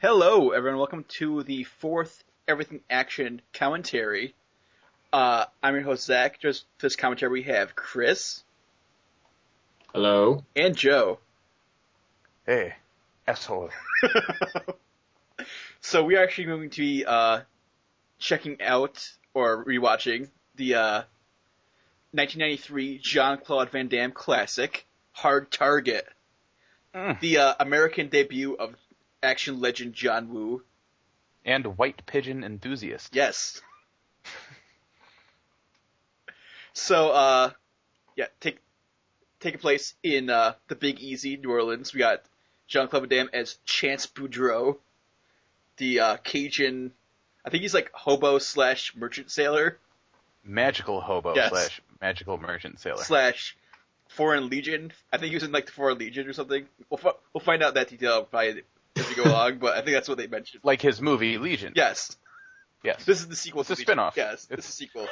Hello, everyone. Welcome to the fourth Everything Action commentary. I'm your host, Zach. Just for this commentary, we have Chris. Hello. And Joe. Hey, asshole. So we are actually going to be checking out or rewatching the 1993 Jean-Claude Van Damme classic, Hard Target. The American debut of action legend John Woo. And white pigeon enthusiast. Yes. So, taking place in the Big Easy, New Orleans. We got Jean-Claude Van Damme as Chance Boudreaux, the Cajun, I think he's like hobo slash merchant sailor. Magical hobo Yes. slash magical merchant sailor. Slash Foreign Legion. I think he was in like the Foreign Legion or something. We'll find out that detail probably as we go along, but I think that's what they mentioned. Like his movie Legion. Yes. Yes. This is the sequel It's to a Legion. spinoff. Yes, it's a sequel.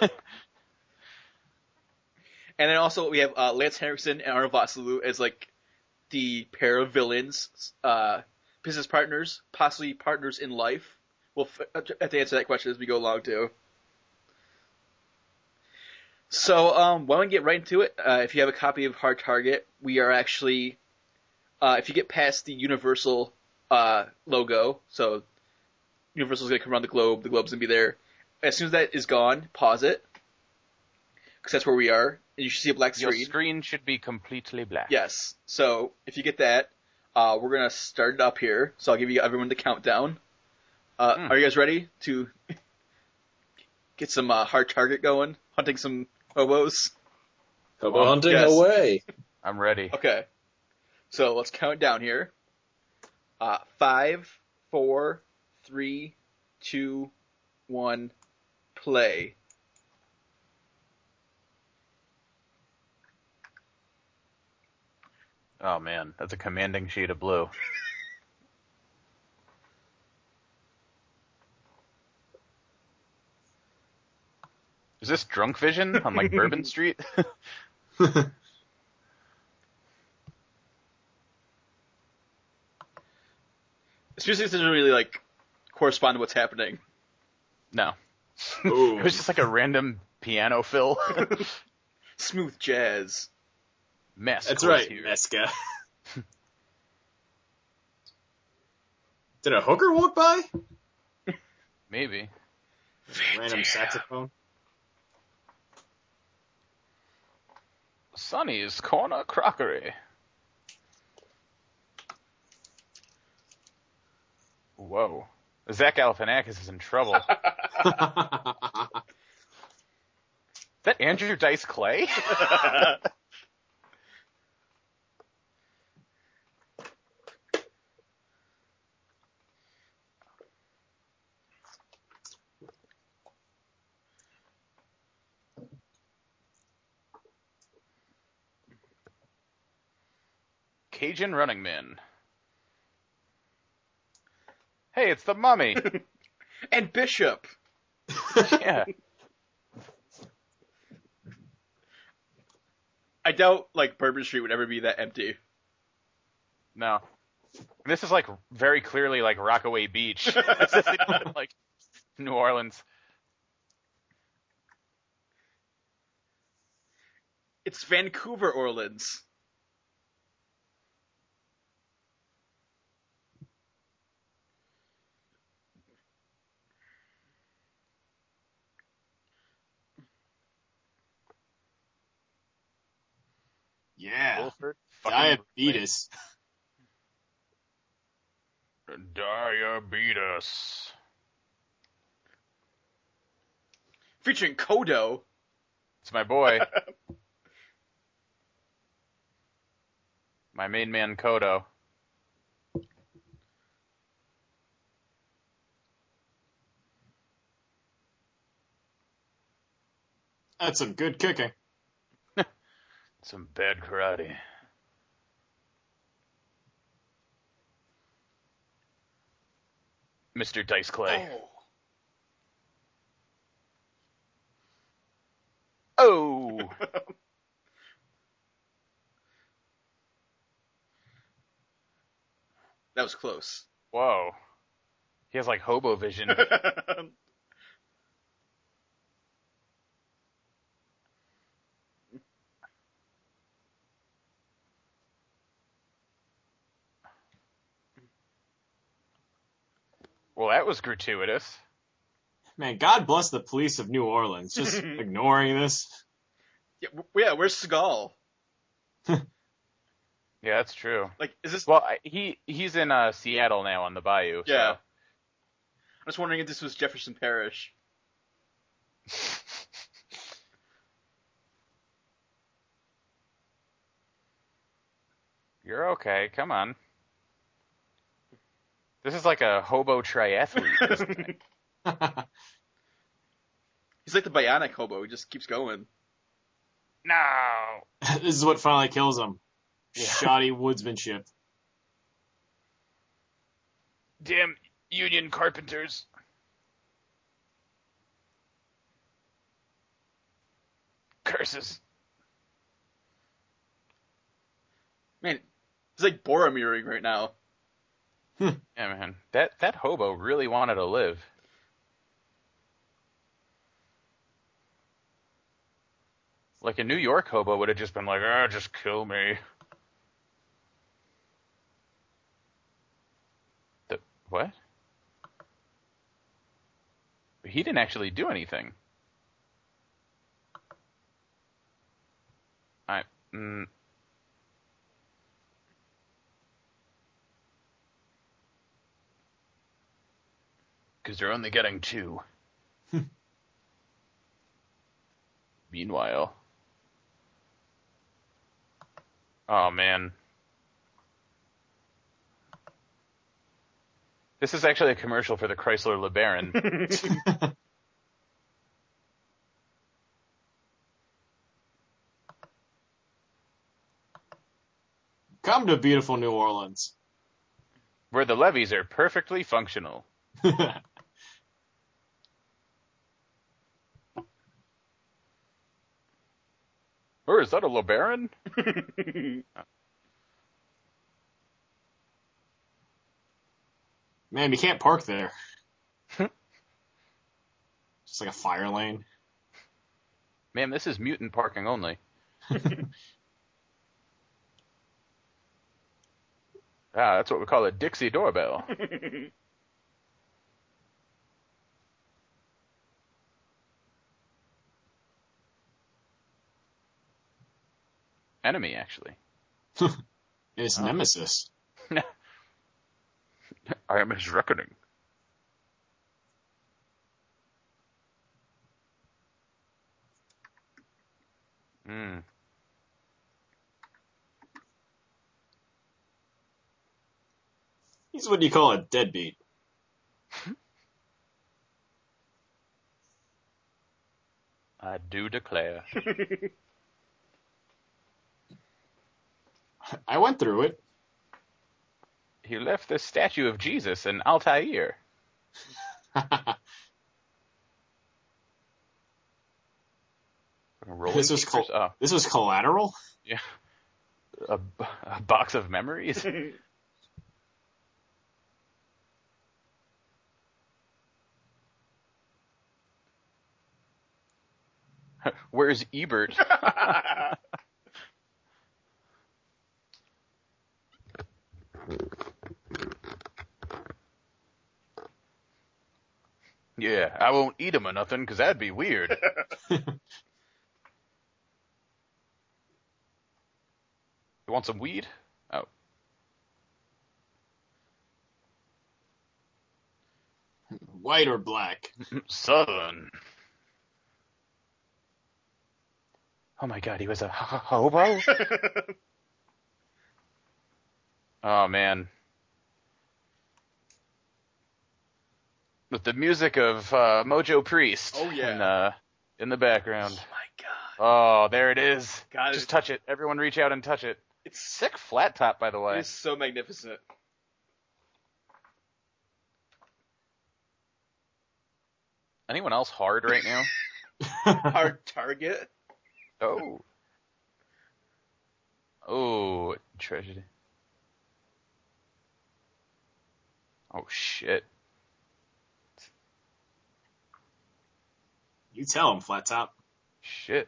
And then also we have Lance Henriksen and Arnold Vosloo as like the pair of villains, business partners, possibly partners in life. We'll have to answer that question as we go along too. So why don't we get right into it? If you have a copy of Hard Target, we are actually, if you get past the Universal logo, so Universal's going to come around the globe's going to be there. As soon as that is gone, pause it, because that's where we are, and you should see a black screen. Your screen should be completely black. Yes. So if you get that, we're gonna start it up here. So I'll give you everyone the countdown. Are you guys ready to get some Hard Target going? Hunting some hobos? Hobo hunting yes. away. I'm ready. Okay. So let's count down here. 5, 4, 3, 2, 1, play. Oh man, that's a commanding shade of blue. Is this Drunk Vision on like Bourbon Street? This music doesn't really like correspond to what's happening. No. Ooh. It was just like a random piano fill. Smooth jazz. Mess. That's was right, here. Meska. Did a hooker walk by? Maybe. Random saxophone. Sonny's Corner Crockery. Whoa. Zach Galifianakis is in trouble. Is that Andrew Dice Clay? Cajun Running Man. Hey, it's the Mummy. And Bishop. Yeah. I doubt like Bourbon Street would ever be that empty. No. This is like very clearly like Rockaway Beach. This isn't even like New Orleans. It's Vancouver, Orleans. Yeah. Wilford Diabetes. Diabetes. Featuring Kodo. It's my boy. My main man Kodo. That's some good kicking. Some bad karate. Mr. Dice Clay. Oh! That was close. Whoa. He has like hobo vision. Well, that was gratuitous. Man, God bless the police of New Orleans. Just ignoring this. Yeah, where's Seagal? Yeah, that's true. Like, is this? Well, he's in Seattle now on the Bayou. Yeah. So. I'm just wondering if this was Jefferson Parish. You're okay. Come on. This is like a hobo triathlete. Isn't it? He's like the bionic hobo. He just keeps going. No. This is what finally kills him. Yeah. Shoddy woodsmanship. Damn union carpenters. Curses. Man, he's like Boromiring right now. Yeah, man. That hobo really wanted to live. Like a New York hobo would have just been like, just kill me. What? He didn't actually do anything. Because they're only getting 2. Meanwhile. Oh, man. This is actually a commercial for the Chrysler LeBaron. Come to beautiful New Orleans. Where the levees are perfectly functional. Or is that a LeBaron? Man, you can't park there. Just like a fire lane. Man, this is mutant parking only. That's what we call a Dixie doorbell. Enemy, actually. It's Nemesis. I am his reckoning. He's what you call a deadbeat. I do declare. I went through it. He left the statue of Jesus in Altair. This was Collateral? Yeah. A box of memories? Where's Ebert? Yeah, I won't eat him or nothing, because that'd be weird. You want some weed? Oh. White or black? Southern. Oh my god, he was a hobo? Oh man. With the music of Mojo Priest. Oh, yeah. In the background. Oh my god. Oh, there it is. God, Just touch it. Everyone reach out and touch it. It's Sick flat top, by the way. It's so magnificent. Anyone else hard right now? Hard target. Oh. Oh, tragedy. Oh, shit. You tell him, Flat Top. Shit.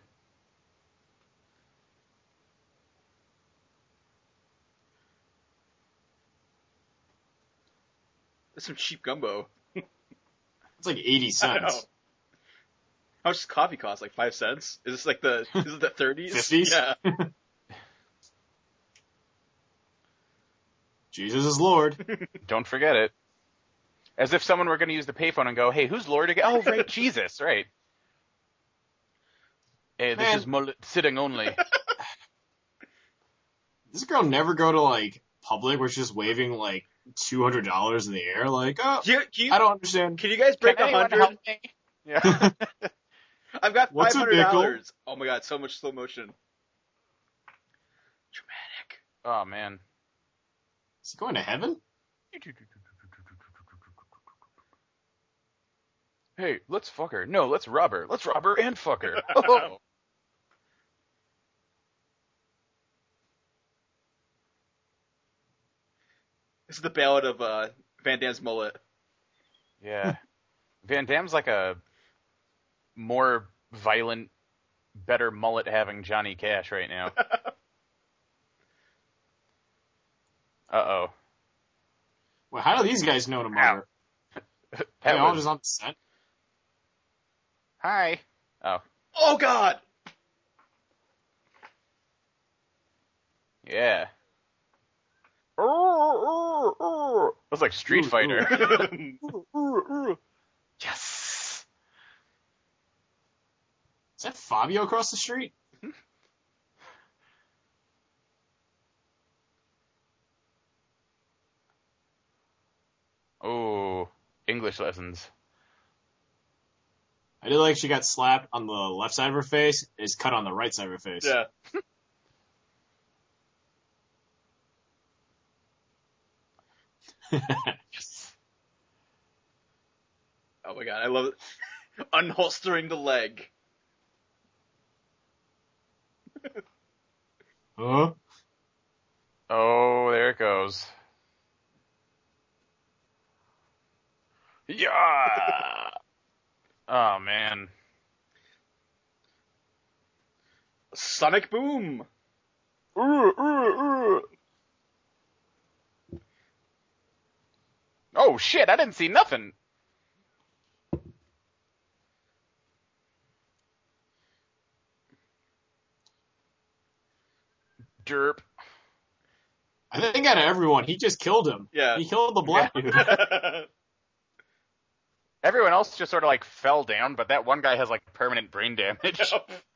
That's some cheap gumbo. It's like 80 I know. cents. How much does coffee cost? Like 5 cents? Is this like is it the 30s? 50s? Yeah. Jesus is Lord. Don't forget it. As if someone were going to use the payphone and go, hey, who's Lord again? Oh, right, Jesus, right. Hey, this Man. is mullet sitting only. This girl never go to, like, public where she's just waving, like, $200 in the air. Like, oh, I don't understand. Can you guys break Can anyone 100? help me? Yeah. I've got What's a $500. nickel? Oh my god, so much slow motion. Dramatic. Oh, man. Is he going to heaven? Hey, let's fuck her. No, let's rob her. Let's rob her and fuck her. Oh. This is the ballad of Van Damme's mullet. Yeah. Van Damme's like a more violent, better mullet having Johnny Cash right now. Uh-oh. Well, how do these guys know to murder? That They all was... just on the set? Hi. Oh. Oh god! Yeah. It was like Street Fighter. Yes. Is that Fabio across the street? Oh, English lessons. I did like she got slapped on the left side of her face, is cut on the right side of her face. Yeah. Yes. Oh my god, I love it. Unholstering the leg. Huh? Oh, there it goes. Yeah. Oh man. Sonic boom. Oh shit! I didn't see nothing. Derp. I think out of everyone, he just killed him. Yeah. He killed the black dude. Everyone else just sort of like fell down, but that one guy has like permanent brain damage.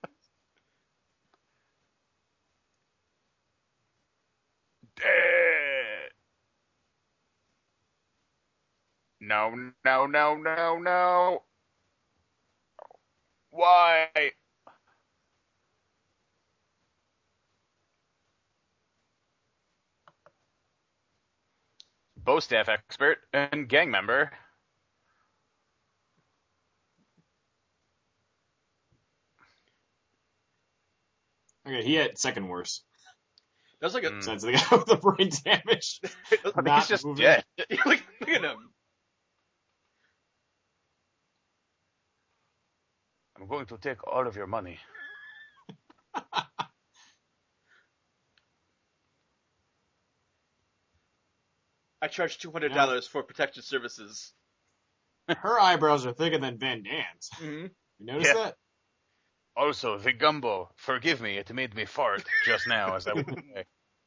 No, no, no, no, no. Why? Bow staff expert and gang member. Okay, he had second worst. That was like a. Besides the guy with the brain damage. I think Not he's just moving. dead. look at him. I'm going to take all of your money. I charge $200 for protection services. Her eyebrows are thicker than Van Damme's. Mm-hmm. You notice Yeah. that? Also, the gumbo. Forgive me, it made me fart just now as I went away.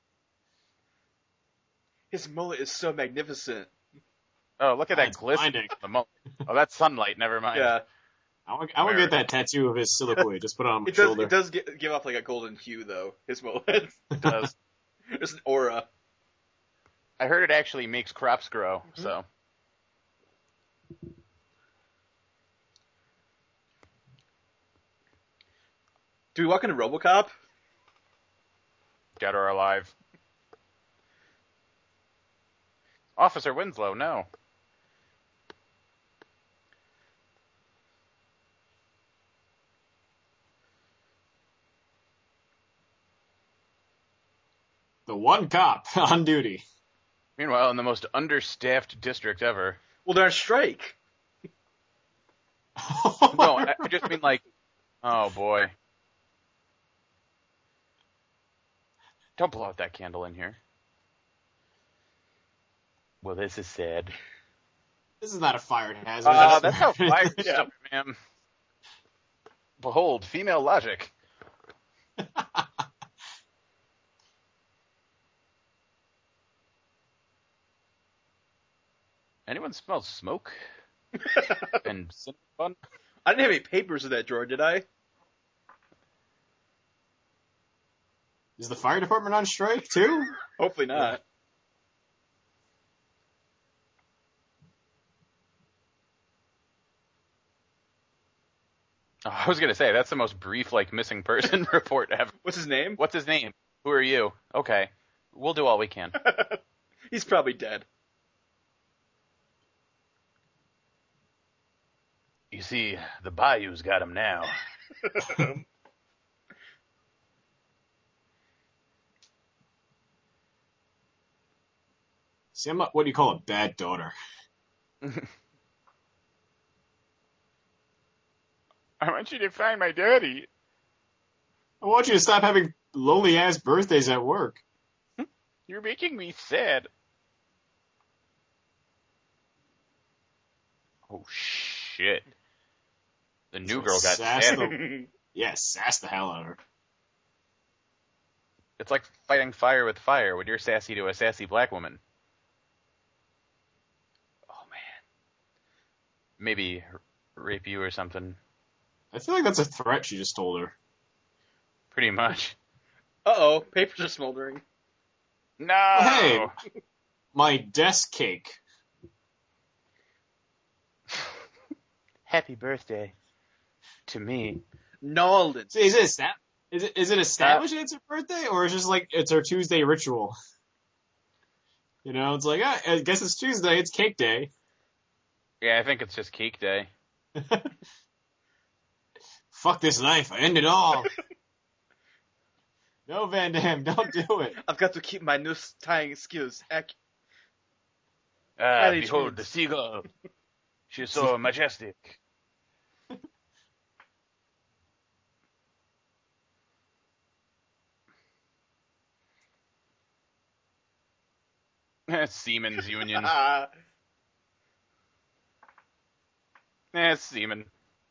His mullet is so magnificent. Oh, look at that It's glisten. blinding. Oh, that's sunlight. Never mind. Yeah, I want to get that tattoo of his soliloquy. Just put it on my it does. shoulder. It does give off like a golden hue, though. His mullet. It does. There's an aura. I heard it actually makes crops grow, so. Do we walk into RoboCop? Dead or alive. Officer Winslow, no. The one cop on duty. Meanwhile, in the most understaffed district ever. Well, they're on strike. No, I just mean like, oh boy. Don't blow out that candle in here. Well, this is sad. This is not a fire hazard. That's how fire Yeah. starts, ma'am. Behold, female logic. Anyone smell smoke? And cinnamon? I didn't have any papers in that drawer, did I? Is the fire department on strike too? Hopefully not. Oh, I was gonna say that's the most brief, like, missing person report ever. What's his name? What's his name? Who are you? Okay, we'll do all we can. He's probably dead. You see, the Bayou's got him now. See, I'm not what do you call a bad daughter? I want you to find my daddy. I want you to stop having lonely ass birthdays at work. You're making me sad. Oh shit. The new girl got sass sad. Yeah, sass the hell out of her. It's like fighting fire with fire when you're sassy to a sassy black woman. Oh man. Maybe rape you or something. I feel like that's a threat she just told her. Pretty much. Uh-oh, papers are smoldering. No! Hey! My desk cake. Happy birthday. To me. Nolden. See, is it established it's her birthday, or is it just like it's her Tuesday ritual? You know, it's like, I guess it's Tuesday, it's cake day. Yeah, I think it's just cake day. Fuck this life, I end it all. No, Van Damme, don't do it. I've got to keep my noose tying skills Behold the seagull. She is so majestic. Siemens Union. Seaman.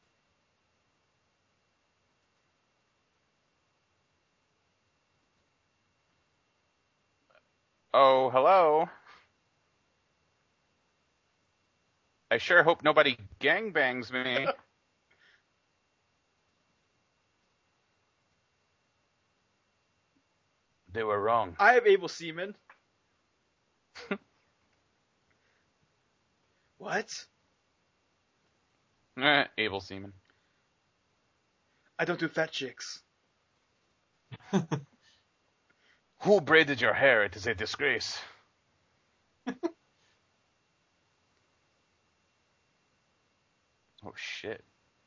Oh, hello. I sure hope nobody gangbangs me. They were wrong. I have able semen. What? Able seaman. I don't do fat chicks. Who braided your hair? It is a disgrace. Oh, shit.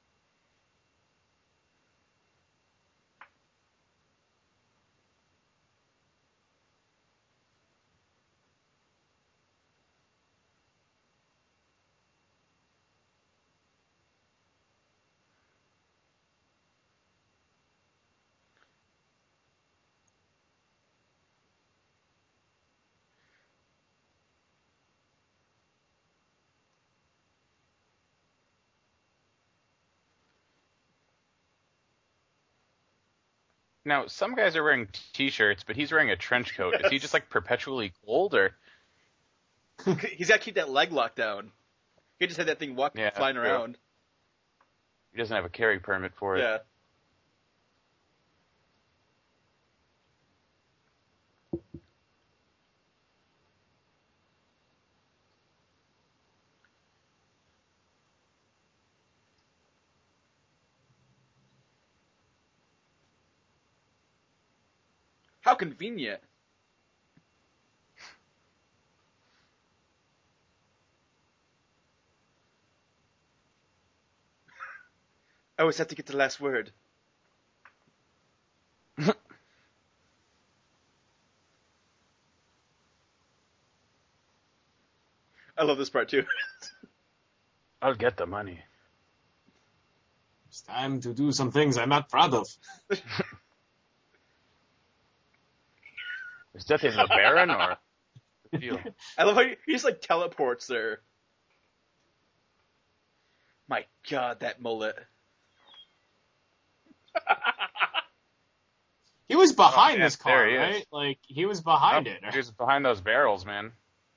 Now, some guys are wearing t-shirts, but he's wearing a trench coat. Is he just, like, perpetually cold, or? He's got to keep that leg locked down. He just had that thing flying around. He doesn't have a carry permit for it. Yeah. How convenient. I always have to get the last word. I love this part too. I'll get the money. It's time to do some things I'm not proud of. Is that in the Baron or the field? I love how he just like teleports there. My God, that mullet. He was behind man, this car, there he is. right? Like, he was behind it. He was behind those barrels, man.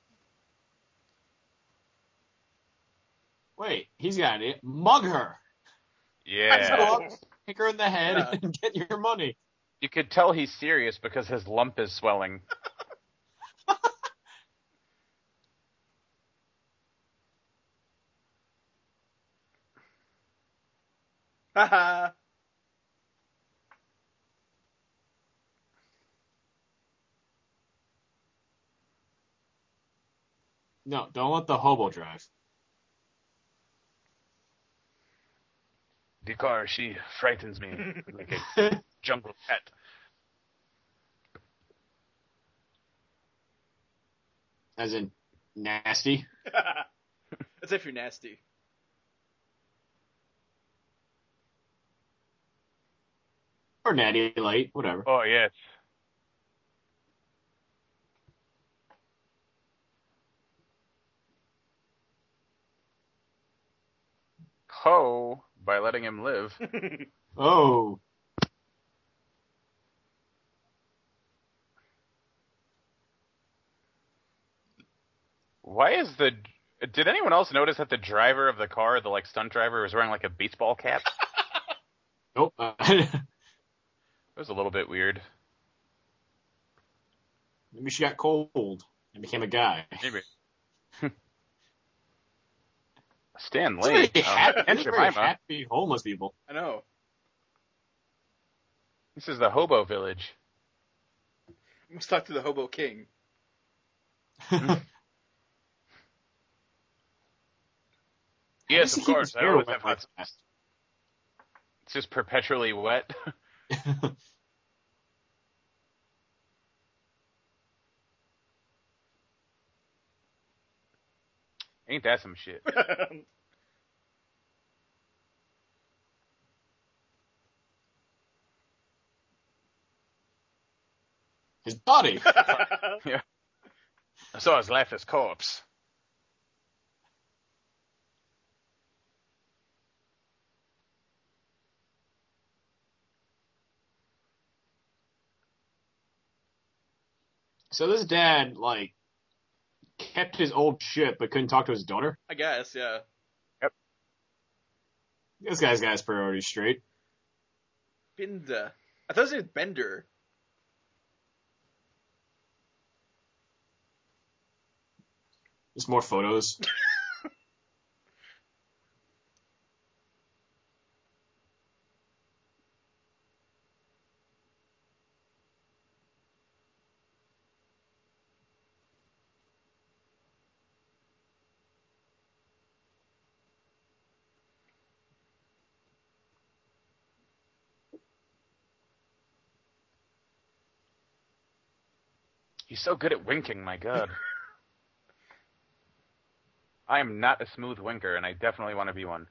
Wait, he's got it. Mug her. Yeah. Go up, kick her in the head, Yeah. and get your money. You could tell he's serious because his lump is swelling. Haha. No, don't let the hobo drive. The car, she frightens me like a jungle pet. As in, nasty. That's if you're nasty. Or natty light, whatever. Oh, yes. Ho, by letting him live. Oh. Why is the... Did anyone else notice that the driver of the car, the like stunt driver, was wearing like a baseball cap? Nope. It was a little bit weird. Maybe she got cold and became a guy. Maybe. Stan It's Lee. very happy, And it's very Jemima. happy homeless people. I know. This is the hobo village. Let's talk to the Hobo King. Yes, How of does he keep course. his I hair always wet have like hot. that? It's just perpetually wet. Ain't that some shit? His body. Yeah. I saw his lifeless corpse. So this dad, like, kept his old shit but couldn't talk to his daughter? I guess, yeah. This guy's got his priorities straight. Binda. I thought his name was Bender. Just more photos. He's so good at winking, my god. I am not a smooth winker, and I definitely want to be one.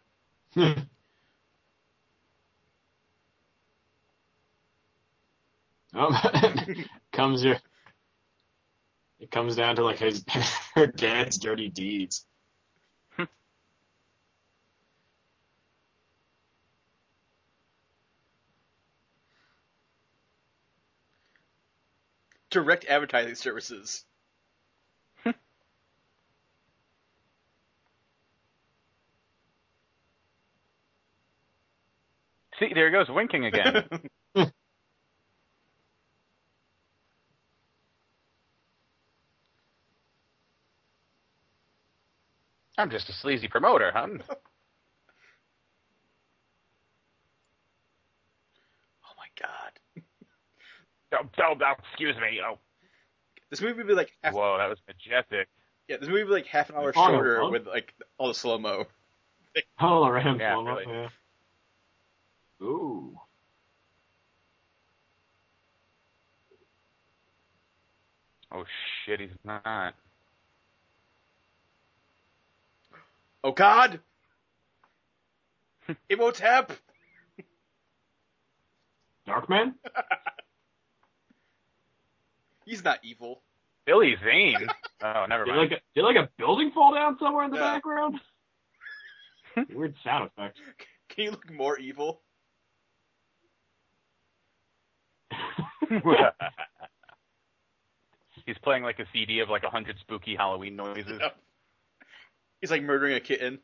Comes your. It comes down to like her dad's dirty deeds. Direct advertising services. See, there he goes, winking again. I'm just a sleazy promoter, huh? Oh my god. Oh, excuse me. Oh, This movie would be like half, whoa, that was majestic. yeah, this movie would be like half an hour Oh, shorter huh? with like all the slow mo. Oh, random Yeah, slow-mo, really. yeah. Ooh. Oh shit, he's not. Oh god! Imhotep! Darkman? He's not evil. Billy Zane. Oh, never mind. Did like a building fall down somewhere in the Yeah. background? Weird sound effect. Can you look more evil? He's playing like a CD of like 100 spooky Halloween noises. Yeah. He's like murdering a kitten.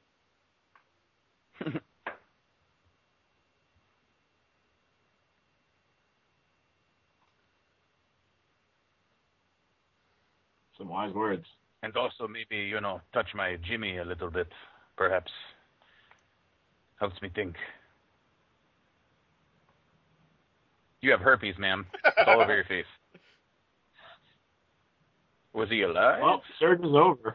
Some wise words. And also maybe, touch my Jimmy a little bit, perhaps. Helps me think. You have herpes, ma'am. It's all over your face. Was he alive? Well, search is over.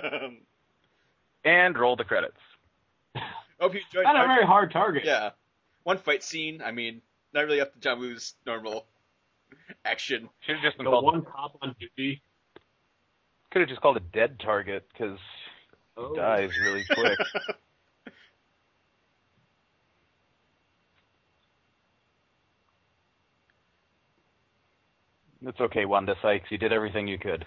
And roll the credits. Hope you enjoyed. Not a very hard target. Yeah, one fight scene. I mean, not really up to John Woo's normal action. Should have just been The called. one cop on duty. Could have just called it dead target because he dies really quick. It's okay, Wanda Sykes. You did everything you could.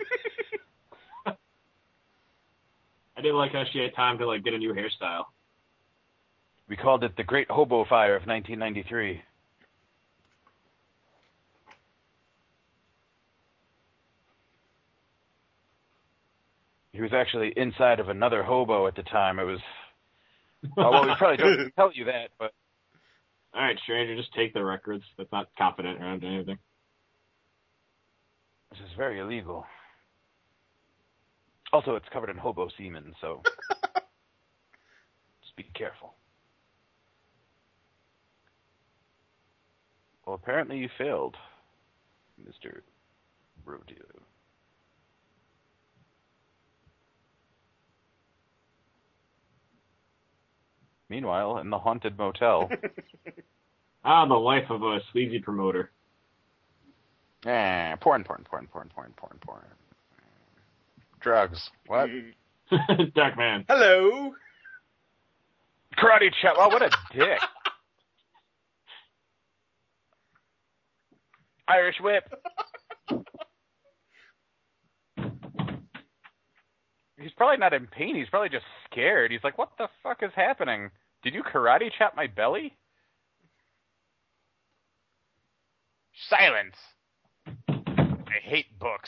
I did like how she had time to get a new hairstyle. We called it the Great Hobo Fire of 1993. He was actually inside of another hobo at the time. It was... well, we probably don't tell you that, but... All right, stranger, just take the records. That's not confident around anything. This is very illegal. Also, it's covered in hobo semen, so... just be careful. Well, apparently you failed, Mr. Rodeo. Meanwhile, in the haunted motel... The life of a sleazy promoter. Porn. Drugs. What? Darkman. Hello. Karate chop. Oh, what a dick. Irish whip. He's probably not in pain. He's probably just scared. He's like, what the fuck is happening? Did you karate chop my belly? Silence. I hate books.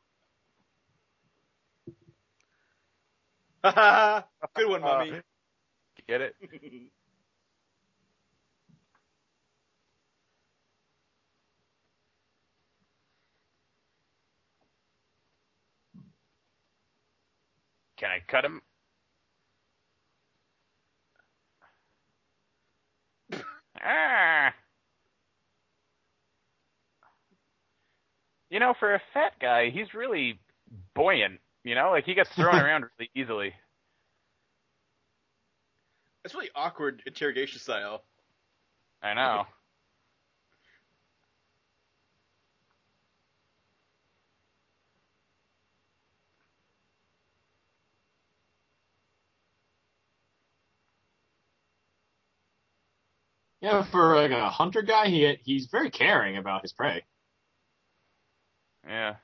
Good one, mommy. Get it? Can I cut him? For a fat guy, he's really buoyant. He gets thrown around really easily. It's really awkward interrogation style. I know. Yeah, for a hunter guy, he's very caring about his prey. Yeah.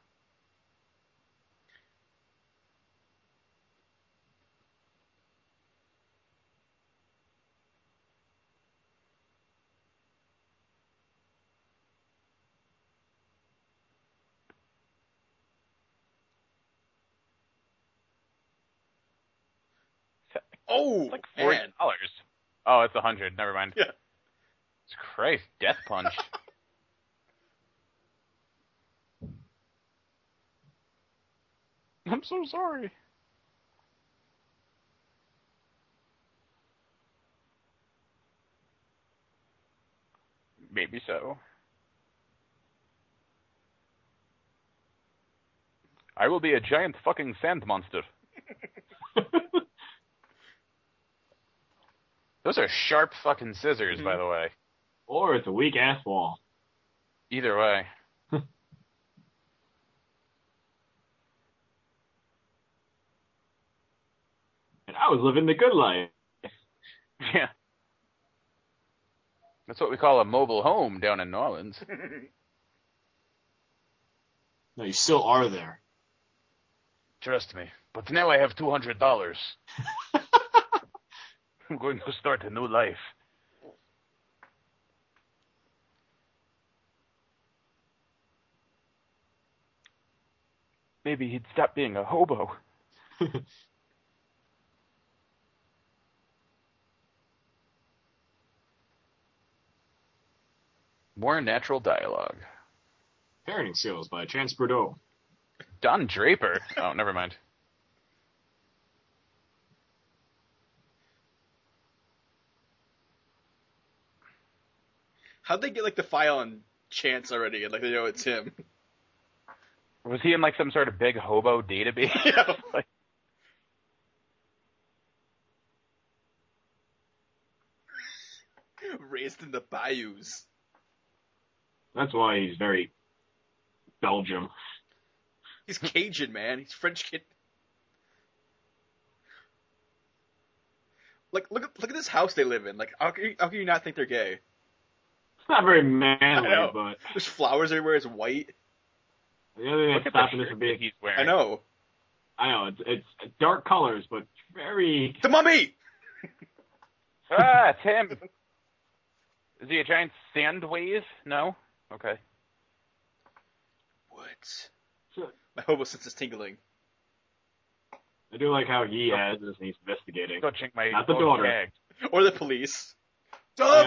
Oh, It's like $40. man. Oh, it's 100. Never mind. Yeah. Christ, death punch. I'm so sorry. Maybe so. I will be a giant fucking sand monster. Those are sharp fucking scissors, by the way. Or it's a weak ass wall. Either way. And I was living the good life. Yeah. That's what we call a mobile home down in New Orleans. No, you still are there. Trust me. But now I have $200. I'm going to start a new life. Maybe he'd stop being a hobo. More natural dialogue. Parenting Skills by Chance Bordeaux. Don Draper. Oh, never mind. How'd they get like the file on Chance already? And like they know it's him. Was he in like some sort of big hobo database? Yeah. Like, Raised in the bayous. That's why he's very Belgium. He's Cajun, man. He's French kid. Like, look at this house they live in. Like, how can you not think they're gay? It's not very I manly, know. but There's flowers everywhere. It's white. the other thing look that's at the stopping this shirt from that being, he's wearing. I know. it's dark colors, but very. The mummy. Ah, it's him. Is he a giant sand wave? No? Okay. What? So, My hobo sense is tingling. I do like how he has this and he's investigating. Touching my Not the own daughter. tag. Or the police. Dove! Yeah.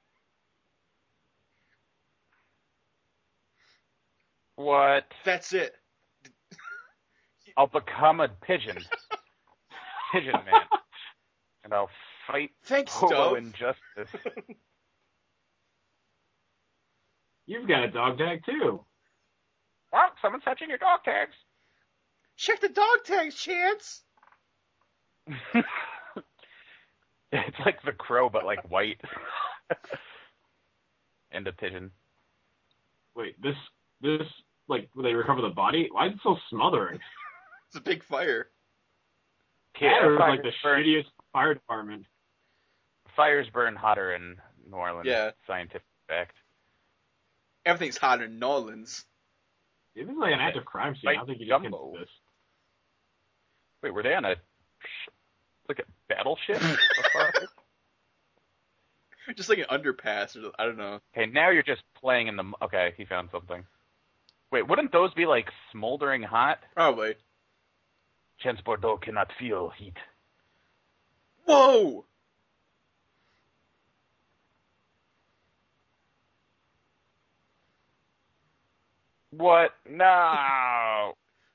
What? That's it. I'll become a pigeon. Pigeon man. And I'll fight Thanks, hobo Dove. injustice. You've got a dog tag too. Oh, someone's touching your dog tags. Check the dog tags, Chance. It's like the crow, but like white. And a pigeon. Wait, this like when they recover the body, why is it so smothering? It's a big fire. That is like the burn, shittiest fire department. fires burn hotter in New Orleans. Yeah. Scientific fact. Everything's hot in New Orleans. If it's like an active crime scene, I don't think you just Jumbo. can this. Wait, were they on a like a battleship? Just like an underpass, or I don't know. Okay, now you're just playing in the. Okay, he found something. Wait, wouldn't those be like smoldering hot? Probably. Chance Bordeaux cannot feel heat. Whoa! What? No! I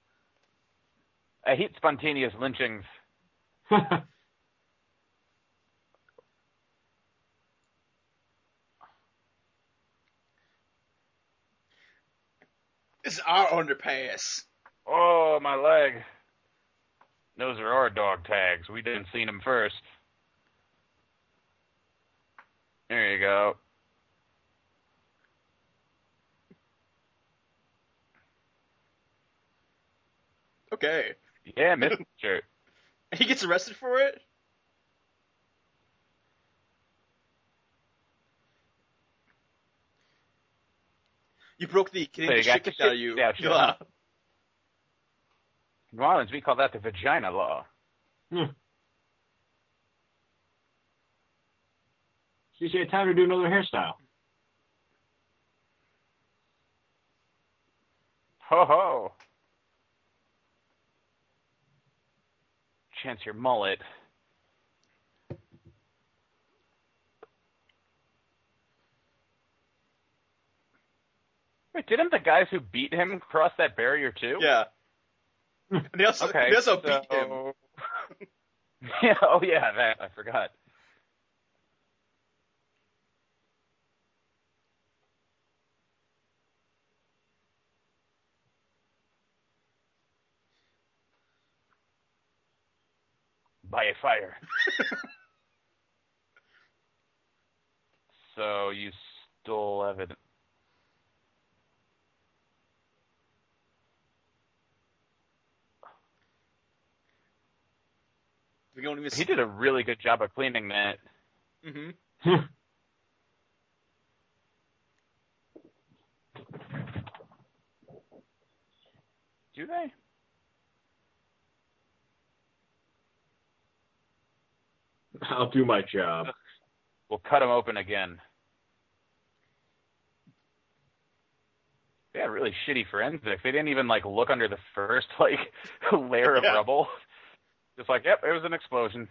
hate spontaneous lynchings. This is our underpass. Oh, my leg. Those are our dog tags. We didn't see them first. There you go. Okay. Yeah, missed the shirt. He gets arrested for it? You broke the So you Canadian got shit the kicked out of shit you. kicked out, Yeah. In New Orleans, we call that the vagina law. CJ, time to do another hairstyle. Ho ho. Chance your mullet. Wait, didn't the guys who beat him cross that barrier too? Yeah. And they also, Okay. they also beat him. Yeah, oh yeah, that I forgot. By a fire. So you stole evidence. We don't even He did a really good job of cleaning that. Mm-hmm. Do they? I'll do my job. We'll cut them open again. They had really shitty forensics. They didn't even like look under the first layer of rubble. Just like, yep, it was an explosion.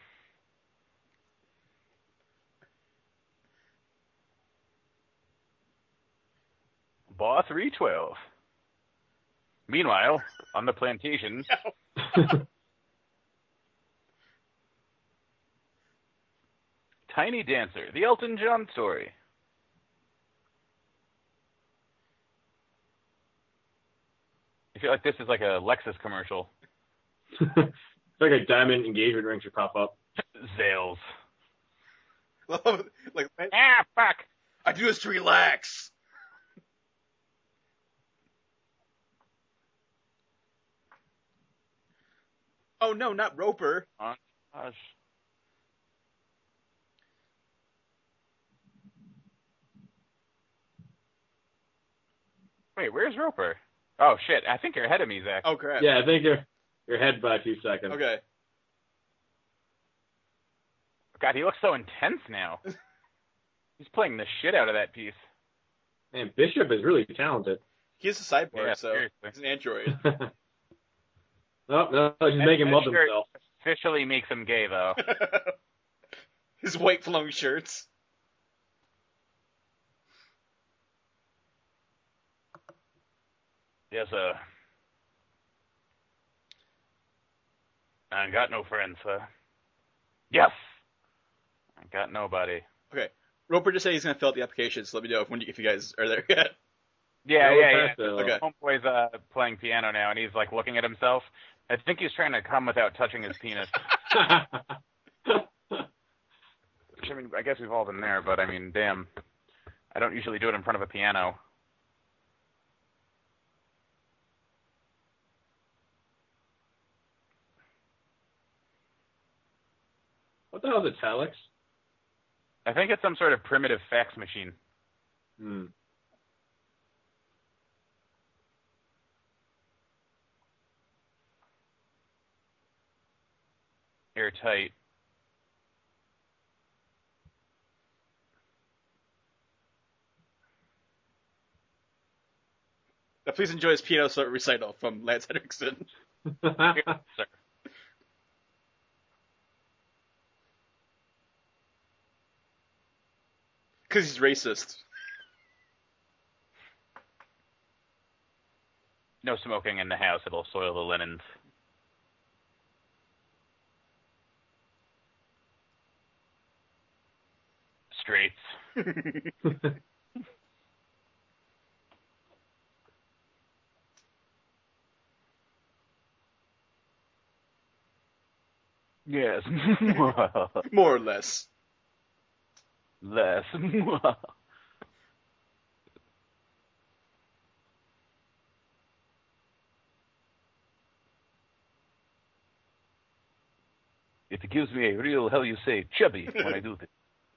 Bar 312. Meanwhile, on the plantation, Tiny Dancer, the Elton John story. I feel like this is like a Lexus commercial. It's like a diamond engagement ring should pop up. Zales. Like, Fuck. I do this to relax. Oh no, not Roper. Oh, gosh. Wait, where's Roper? Oh shit, I think you're ahead of me, Zach. Oh crap. Yeah, I think you're ahead by 2 seconds. Okay. God, he looks so intense now. He's playing the shit out of that piece. Man, Bishop is really talented. He's a cyborg, Yeah, so seriously. he's an android. No, he's making love to himself. Officially makes him gay, though. His white flowing shirts. Yes, sir. I ain't got no friends, sir. Yes! I got nobody. Okay. Roper just said he's gonna fill out the application, so let me know if you guys are there yet. Yeah. Okay. Homeboy's playing piano now, and he's like looking at himself. I think he's trying to come without touching his penis. Which, I mean, I guess we've all been there, but I mean, damn. I don't usually do it in front of a piano. What the hell is italics? I think it's some sort of primitive fax machine. Hmm. Airtight. Now, please enjoy his piano recital from Lance Henriksen. Yes, sir. Because he's racist. No smoking in the house, it'll soil the linens. Straights. Yes. More or less. Less. It gives me a real, how you say, chubby when I do this.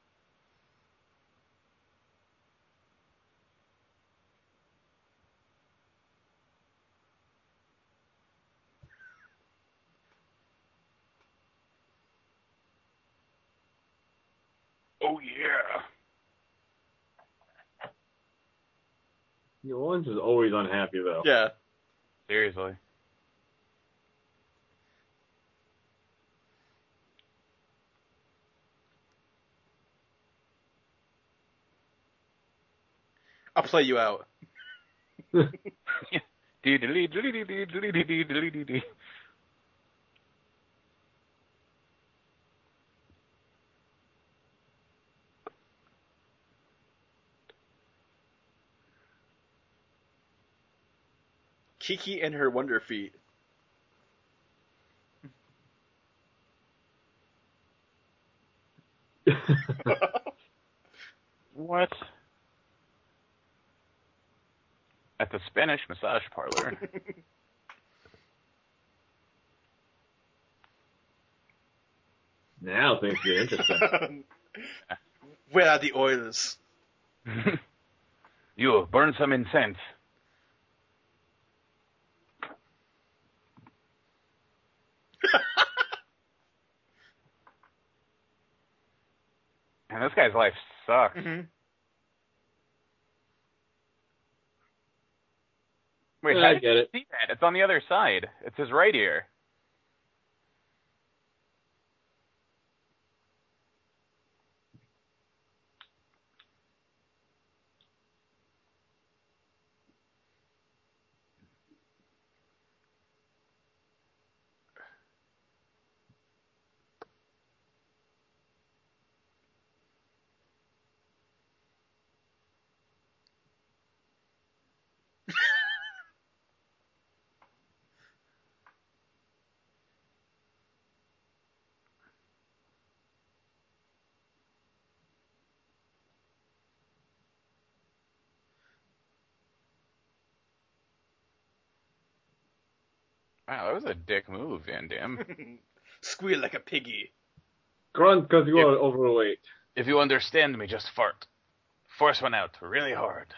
Oh, yeah. New Orleans is always unhappy, though. Yeah. Seriously. I'll play you out. Kiki and her Wonder Feet. What? At the Spanish massage parlor. Now things get interesting. Where are the oils? You burn some incense. And this guy's life sucks. Mm-hmm. Wait, Yeah, how I did get you it. see that? It's on the other side. It's his right ear. Wow, that was a dick move, Van Damme. Squeal like a piggy. Grunt because you Yep. are overweight. If you understand me, just fart. Force one out really hard.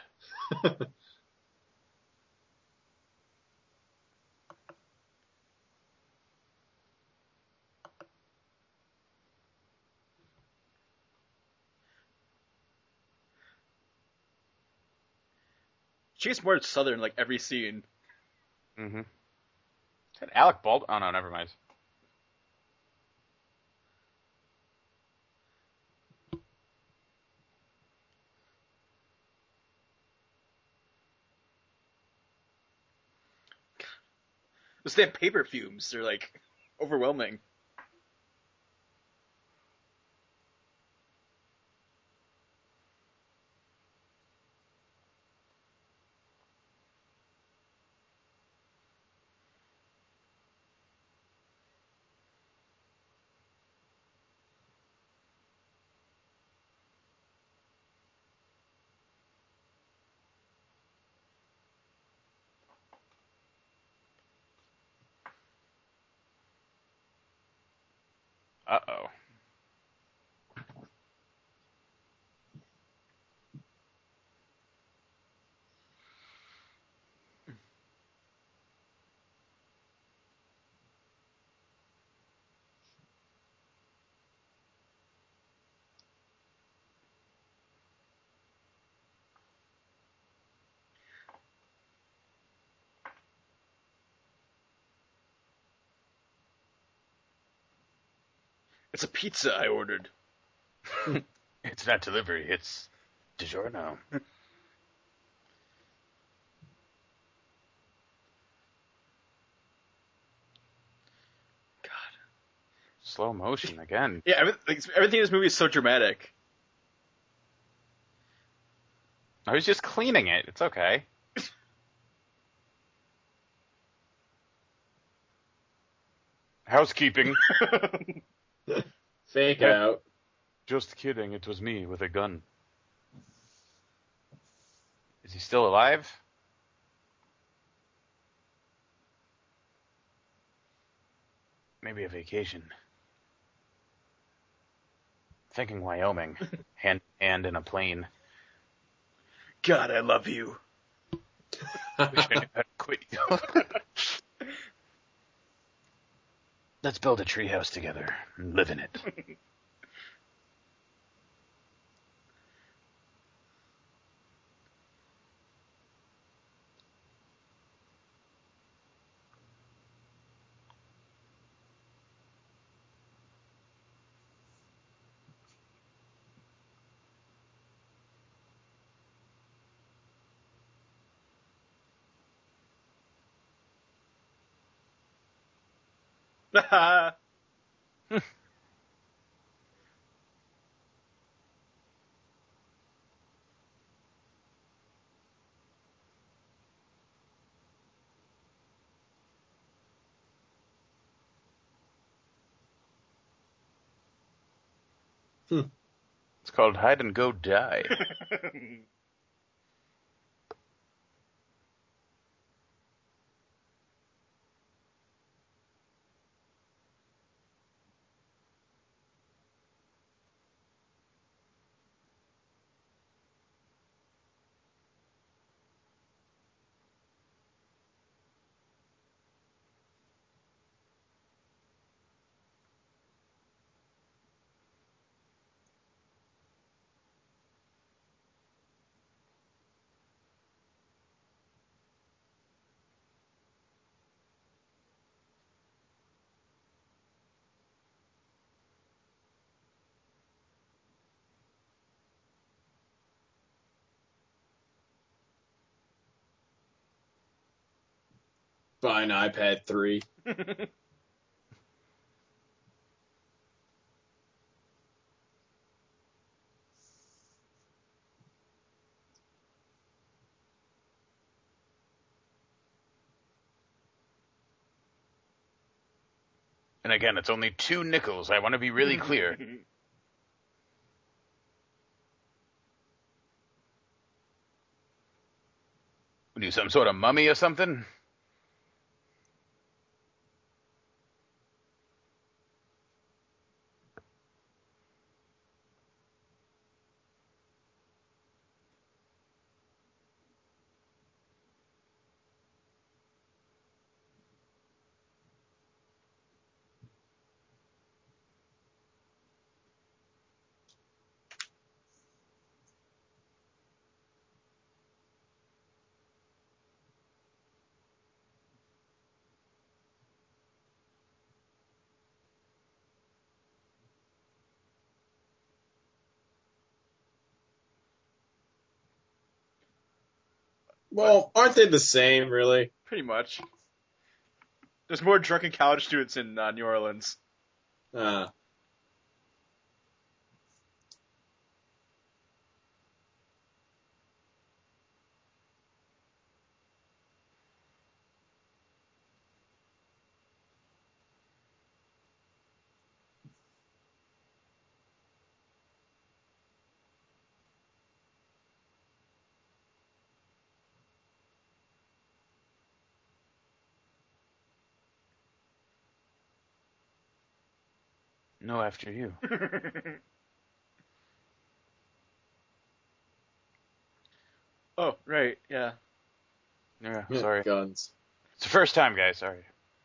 She gets more southern like every scene. Mm-hmm. Is that Alec Baldwin? Oh, no, never mind. Those damn paper fumes, they're like overwhelming. Uh-oh. It's a pizza I ordered. It's not delivery, it's DiGiorno. God. Slow motion again. Yeah, everything in this movie is so dramatic. I was just cleaning it. It's okay. Housekeeping. Fake Yeah. out. Just kidding. It was me with a gun. Is he still alive? Maybe a vacation. Thinking Wyoming. Hand in hand in a plane. God, I love you. Wish I knew how to quit you. Let's build a treehouse together and live in it. It's called Hide and Go Die. buy an iPad 3. And again, it's only 2 nickels. I want to be really clear. What are you, some sort of mummy or something? Well, aren't they the same, really? Pretty much. There's more drunken college students in New Orleans. No, after you. Oh, right, yeah. Yeah, sorry. Guns. It's the first time, guys. Sorry.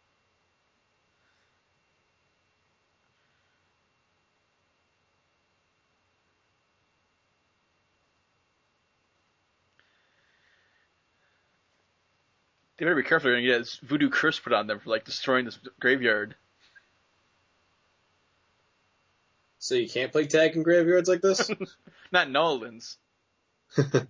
They better be careful. They're gonna get this voodoo curse put on them for like destroying this graveyard. So you can't play tag in graveyards like this? Not New Orleans. Was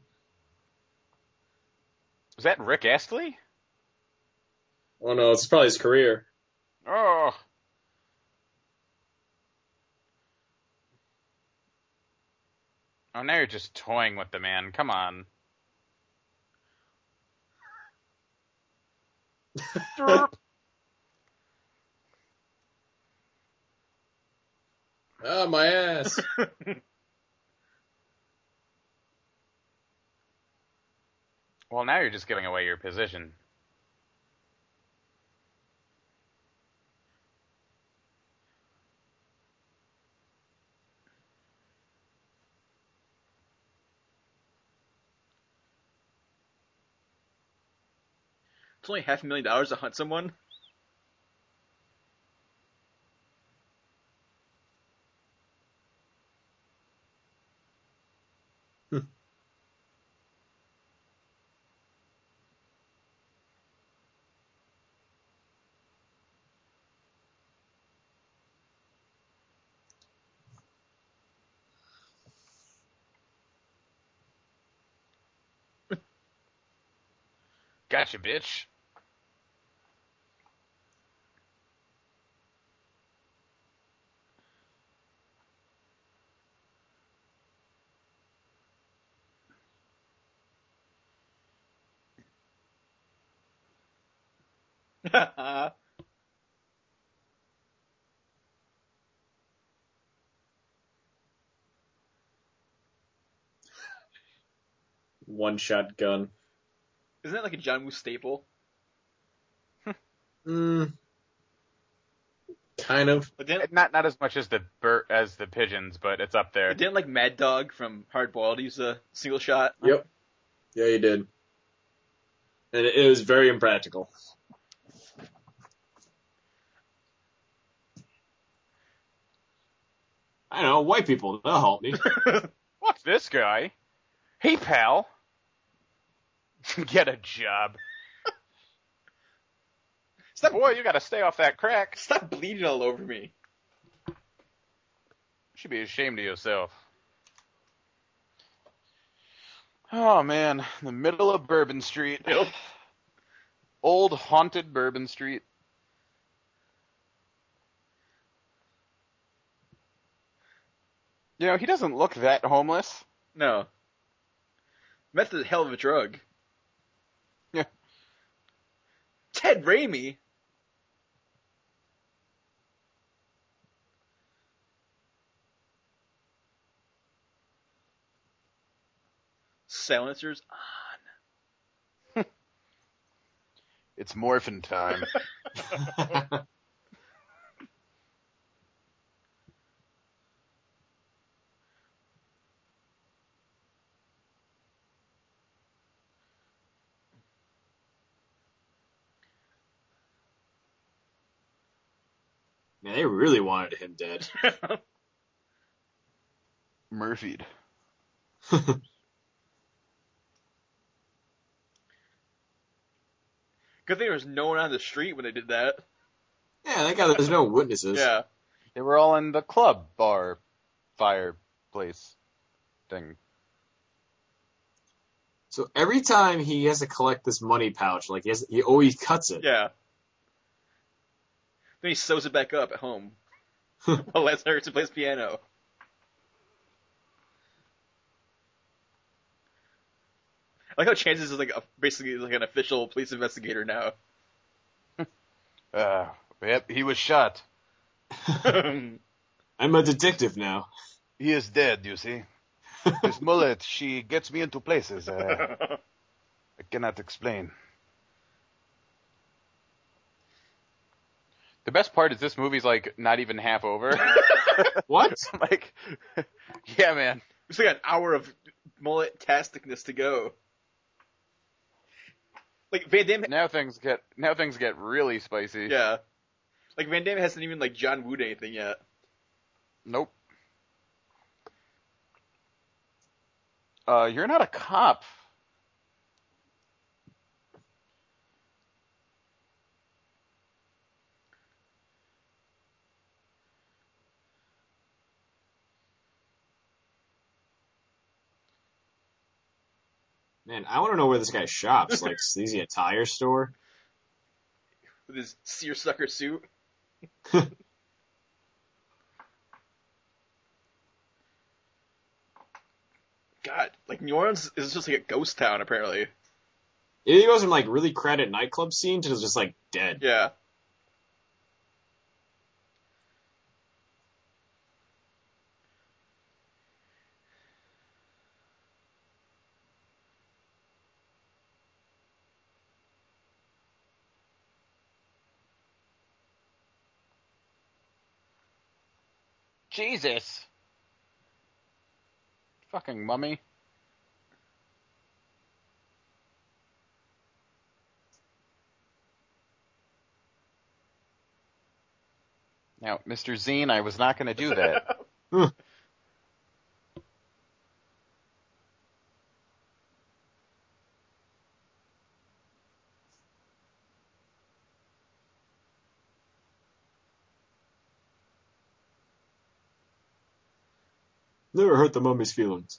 that Rick Astley? Oh no, it's probably his career. Oh. Oh, now you're just toying with the man. Come on. Ah, my ass. Well, now you're just giving away your position. It's only $500,000 to hunt someone. Gotcha, bitch. One-shot gun. Isn't that like a John Woo staple? Kind of. But didn't, Not as much as the pigeons, but it's up there. but didn't like Mad Dog from Hard Boiled use a single shot? Yep. Yeah, you did. And it was very impractical. I know, white people, they'll help me. What's this guy? Hey, pal. Get a job. Stop, Boy, you gotta stay off that crack. stop bleeding all over me. You should be ashamed of yourself. Oh, man. The middle of Bourbon Street. Yep. Old haunted Bourbon Street. You know, he doesn't look that homeless. No. Meth is a hell of a drug. Yeah. Ted Raimi? Silencers on. It's morphin' time. Man, they really wanted him dead. Murphy'd. Good thing there was no one on the street when they did that. Yeah, thank God there's no witnesses. Yeah. They were all in the club bar fireplace thing. So every time he has to collect this money pouch, like he always cuts it. Yeah. Then he sews it back up at home. While Lance Henriksen plays piano. I like how Chances is like basically like an official police investigator now. Yep, he was shot. I'm a detective now. He is dead, you see. This mullet, she gets me into places I cannot explain. The best part is this movie's like not even half over. What? Like, yeah, man. It's like an hour of mullet-tasticness to go. Like Van Damme, Now things get really spicy. yeah. Like Van Damme hasn't even like John Woo'd anything yet. Nope. You're not a cop. Man, I want to know where this guy shops. Like, is he a tire store? With his seersucker suit. God, like New Orleans is just like a ghost town apparently. He goes from like really crowded nightclub scene to just like dead. Yeah. Jesus. Fucking mummy. Now, Mr. Zine, I was not going to do that. Never hurt the mummy's feelings.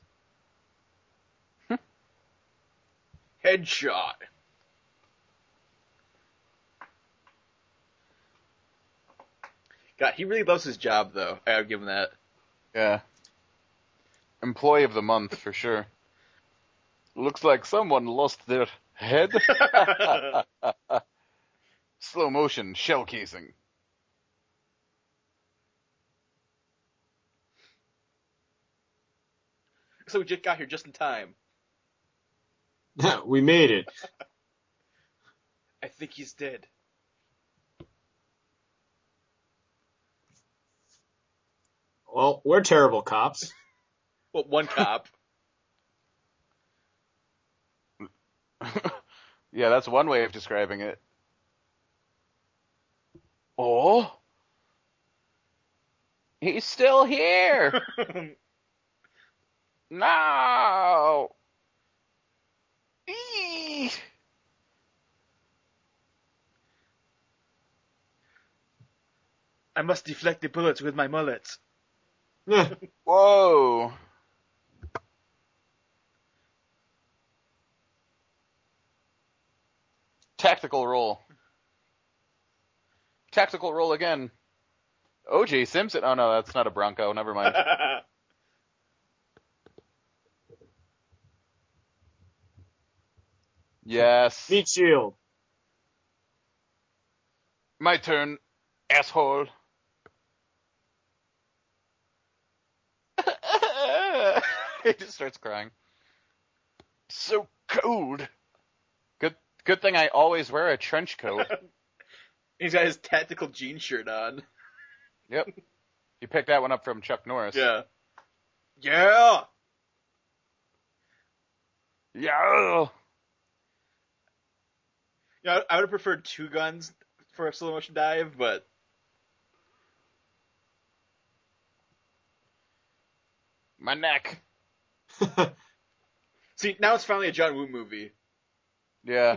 Headshot. God, he really loves his job though. I gotta give him that. Yeah. Employee of the month, for sure. Looks like someone lost their head. Slow motion shell casing. So we just got here just in time. We made it. I think he's dead. Well, we're terrible cops. Well, one cop. Yeah, that's one way of describing it. Oh? He's still here! No! Eee! I must deflect the bullets with my mullet. Whoa! Tactical roll. Tactical roll again. O.J. Simpson. Oh no, that's not a Bronco. Never mind. Yes. Meat shield. My turn, asshole. He just starts crying. So cold. Good thing I always wear a trench coat. He's got his tactical jean shirt on. Yep. You picked that one up from Chuck Norris. Yeah. Yeah! Yeah. Yeah, I would have preferred 2 guns for a slow motion dive, but My neck. see, now it's finally a John Woo movie. Yeah.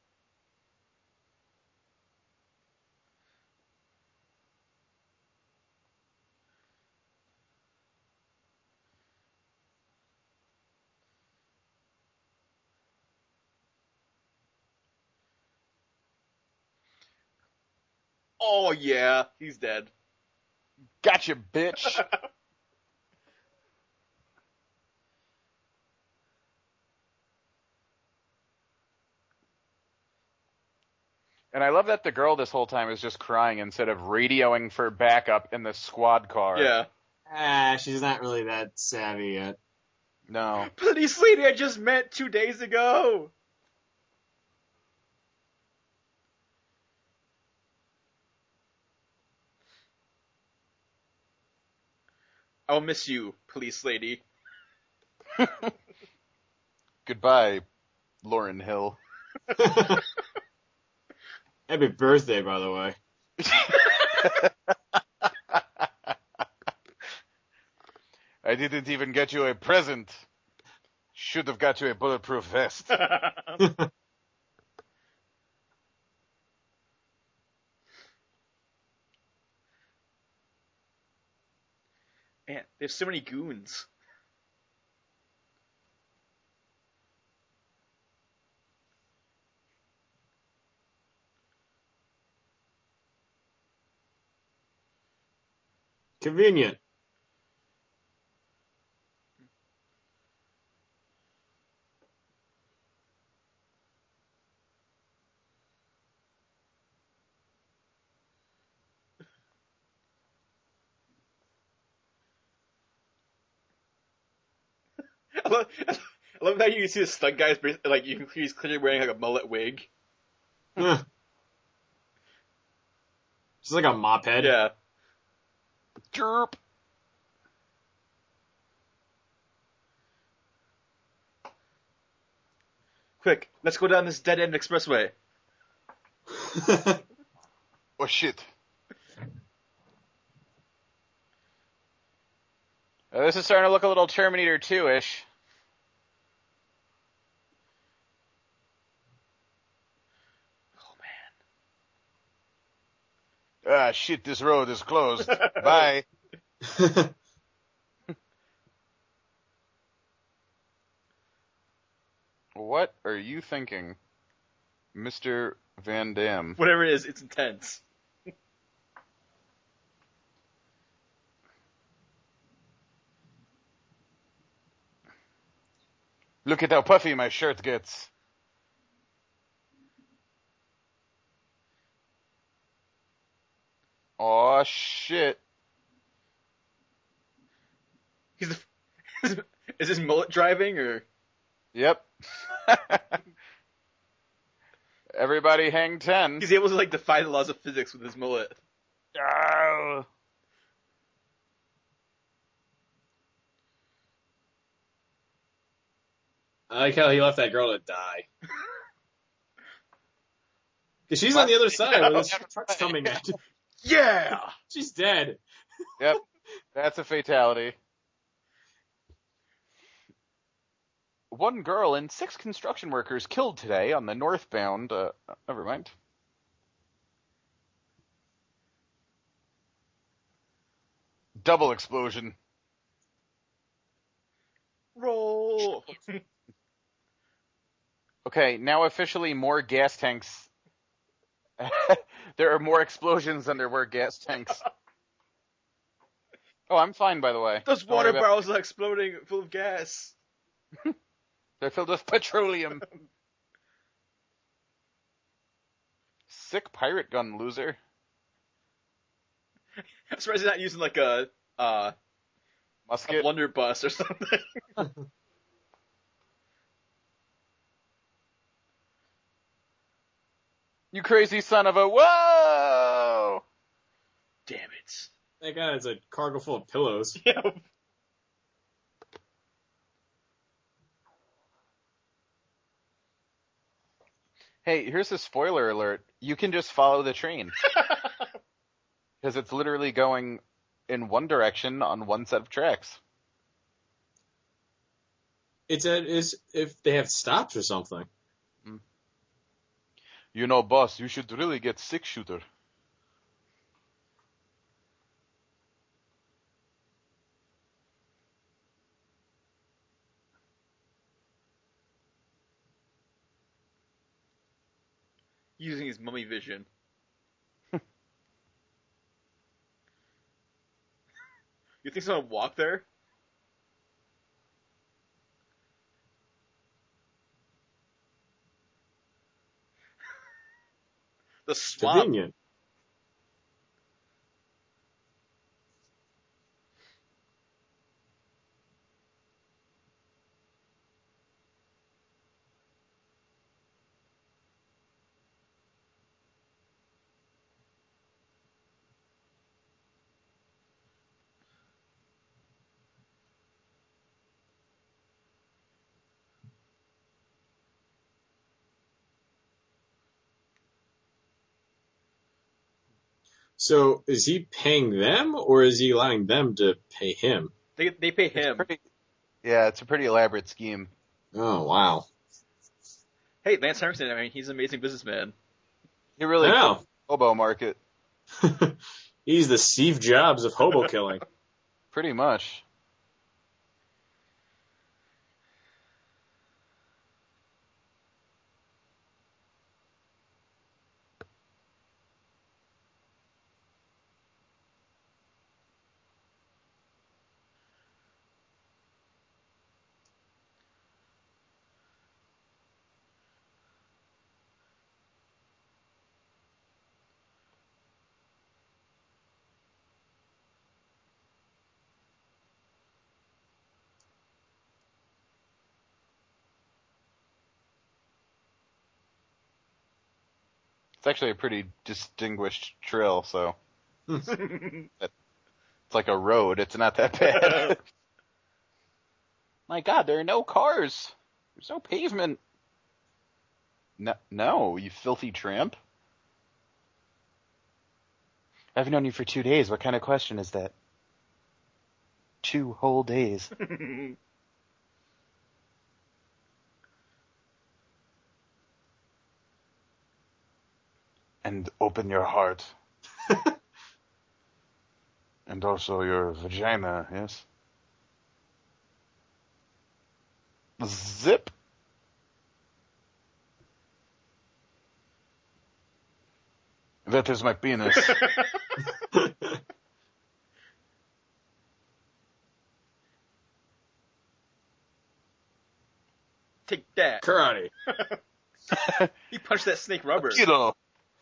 Oh yeah, he's dead. Gotcha, bitch. And I love that the girl this whole time is just crying instead of radioing for backup in the squad car. Yeah. She's not really that savvy yet. No. Police lady I just met 2 days ago! I'll miss you, police lady. Goodbye, Lauren Hill. Happy birthday, by the way. I didn't even get you a present. Should have got you a bulletproof vest. Man, there's so many goons. Convenient. I love how you see the stunt guys, like, he's clearly wearing like a mullet wig. Just like a mop head. Yeah. Chirp. Quick, let's go down this dead-end expressway. Oh shit. This is starting to look a little Terminator 2-ish. Oh man. Ah, shit, this road is closed. Bye. What are you thinking, Mr. Van Damme? Whatever it is, it's intense. Look at how puffy my shirt gets. Oh shit. He's is this mullet driving or? Yep. Everybody hang 10. He's able to like defy the laws of physics with his mullet. Ah. I like how he left that girl to die. Cause she's on the other side where this truck's coming at. Yeah. She's dead. Yep. That's a fatality. One girl and 6 construction workers killed today on the northbound. Never mind. Double explosion. Roll. Okay, now officially more gas tanks There are more explosions than there were gas tanks. Oh, I'm fine, by the way. Those Don't worry water about- barrels are exploding full of gas. They're filled with petroleum. Sick pirate gun, loser. I'm surprised he's not using like a Musket. blunderbuss or something. You crazy son of a whoa! Damn it. That guy has a cargo full of pillows. Yeah. Hey, here's a spoiler alert. You can just follow the train. Because it's literally going in one direction on one set of tracks. It's if they have stops or something. You know, boss, you should really get six-shooter. Using his mummy vision. You think someone walked there? The swamp. Convenient. So is he paying them, or is he allowing them to pay him? They pay him. Yeah, it's a pretty elaborate scheme. Oh wow! Hey, Lance Henriksen, I mean, he's an amazing businessman. He really Wow. killed the hobo market. He's the Steve Jobs of hobo killing. Pretty much. It's actually a pretty distinguished trill, so it's like a road. It's not that bad. My God, there are no cars. There's no pavement. No, you filthy tramp. I've known you for 2 days. What kind of question is that? 2 whole days. And open your heart. And also your vagina, yes? Zip. That is my penis. Take that. Karate. He punched that snake rubber. Kilo.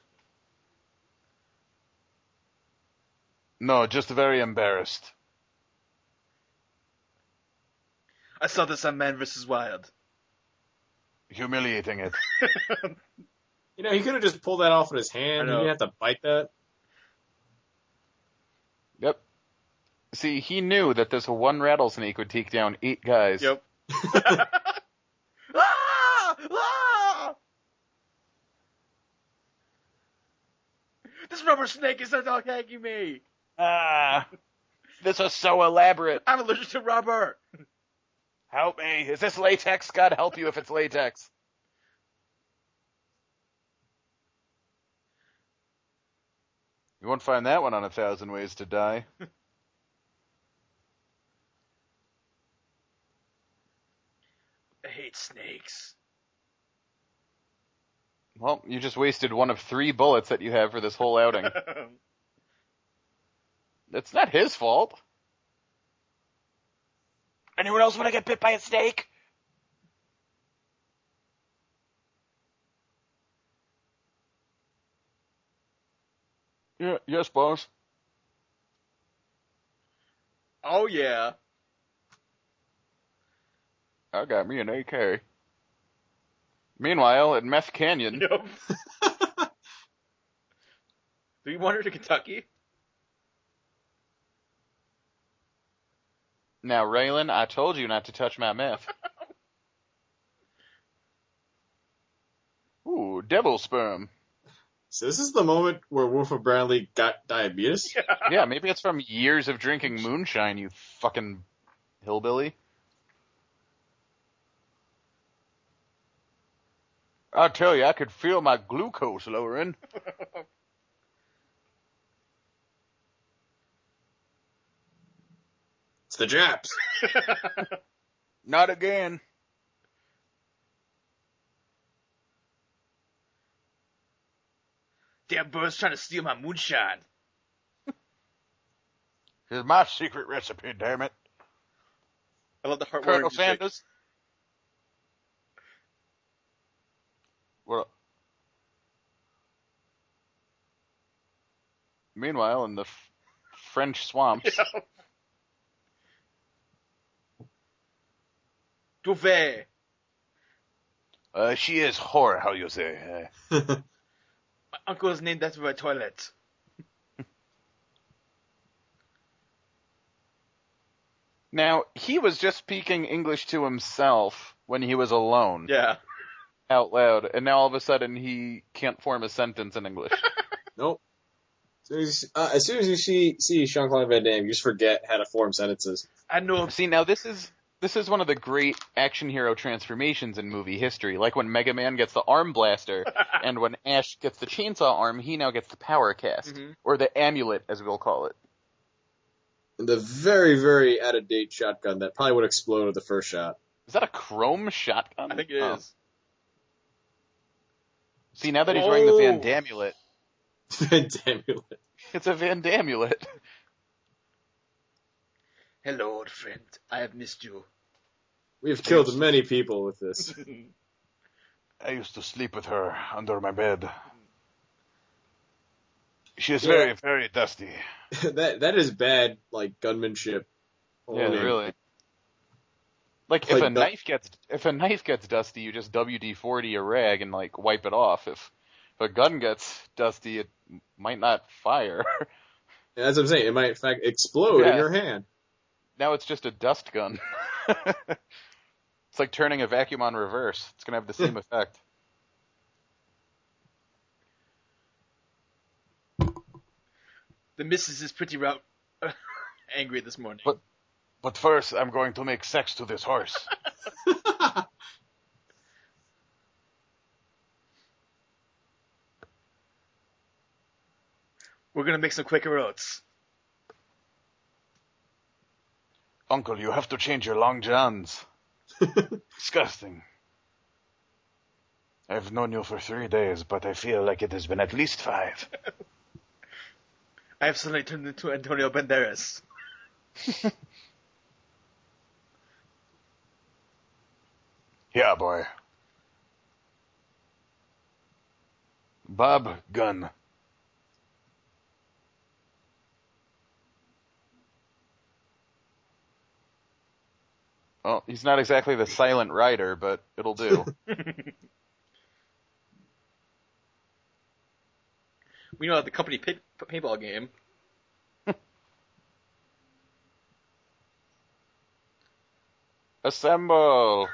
No, just very embarrassed. I saw this on Man vs. Wild. Humiliating it. You know, he could have just pulled that off with his hand. I He know. didn't have to bite that. Yep. See, he knew that this one rattlesnake would take down 8 guys. Yep. Ah! Ah! This rubber snake is attacking me. Ah, this is so elaborate. I'm allergic to rubber. Help me. Is this latex? God help you if it's latex. You won't find that one on 1,000 Ways to Die. I hate snakes. Well, you just wasted one of 3 bullets that you have for this whole outing. It's not his fault. Anyone else want to get bit by a snake? Yeah, yes, boss. Oh yeah. I got me an AK. Meanwhile, at Meth Canyon, Yep. Do you wander to Kentucky? now, Raylan, I told you not to touch my meth. Ooh, devil sperm. So this is the moment where Wilford Bradley got diabetes? Yeah, maybe it's from years of drinking moonshine, you fucking hillbilly. I tell you, I could feel my glucose lowering. It's the Japs. Not again. Damn bird's trying to steal my moonshine. Here's my secret recipe, damn it. I love the heartwarming Colonel chick. Sanders. Well, meanwhile, in the French swamps, Yeah. Duvet. she is whore, how you say. My uncle is named after my toilet. Now, he was just speaking English to himself when he was alone, Yeah. out loud, and now all of a sudden he can't form a sentence in English. Nope. As soon as you see Jean-Claude Van Damme, you just forget how to form sentences. I know. See, now this is one of the great action hero transformations in movie history. Like when Mega Man gets the arm blaster, and when Ash gets the chainsaw arm, he now gets the power cast. Mhm. Or the amulet, as we'll call it. And the very, very out-of-date shotgun that probably would explode with the first shot. Is that a chrome shotgun? I think it Oh. is. See, now that he's wearing the Van Whoa. Damulet, Van Damme. it's a Van Damulet. Hello, old friend. I have missed you. We have killed many people with this. I used to sleep with her under my bed. She is Yeah. very, very dusty. that is bad, like, gunmanship. Yeah, Only. really. Like, Like if a knife gets dusty, you just WD-40 a rag and like wipe it off. If a gun gets dusty, it might not fire. And that's what I'm saying. It might, in fact, explode in Yeah. your hand. Now it's just a dust gun. It's like turning a vacuum on reverse. It's gonna have the same effect. The missus is pretty angry this morning. But- But first, I'm going to make sex to this horse. We're gonna make some Quaker Oats. Uncle, you have to change your long johns. Disgusting. I've known you for 3 days, but I feel like it has been at least 5. I have suddenly turned into Antonio Banderas. Yeah, boy. Bob Gunn. Well, he's not exactly the silent rider, but it'll do. We know at the company paintball game. Assemble!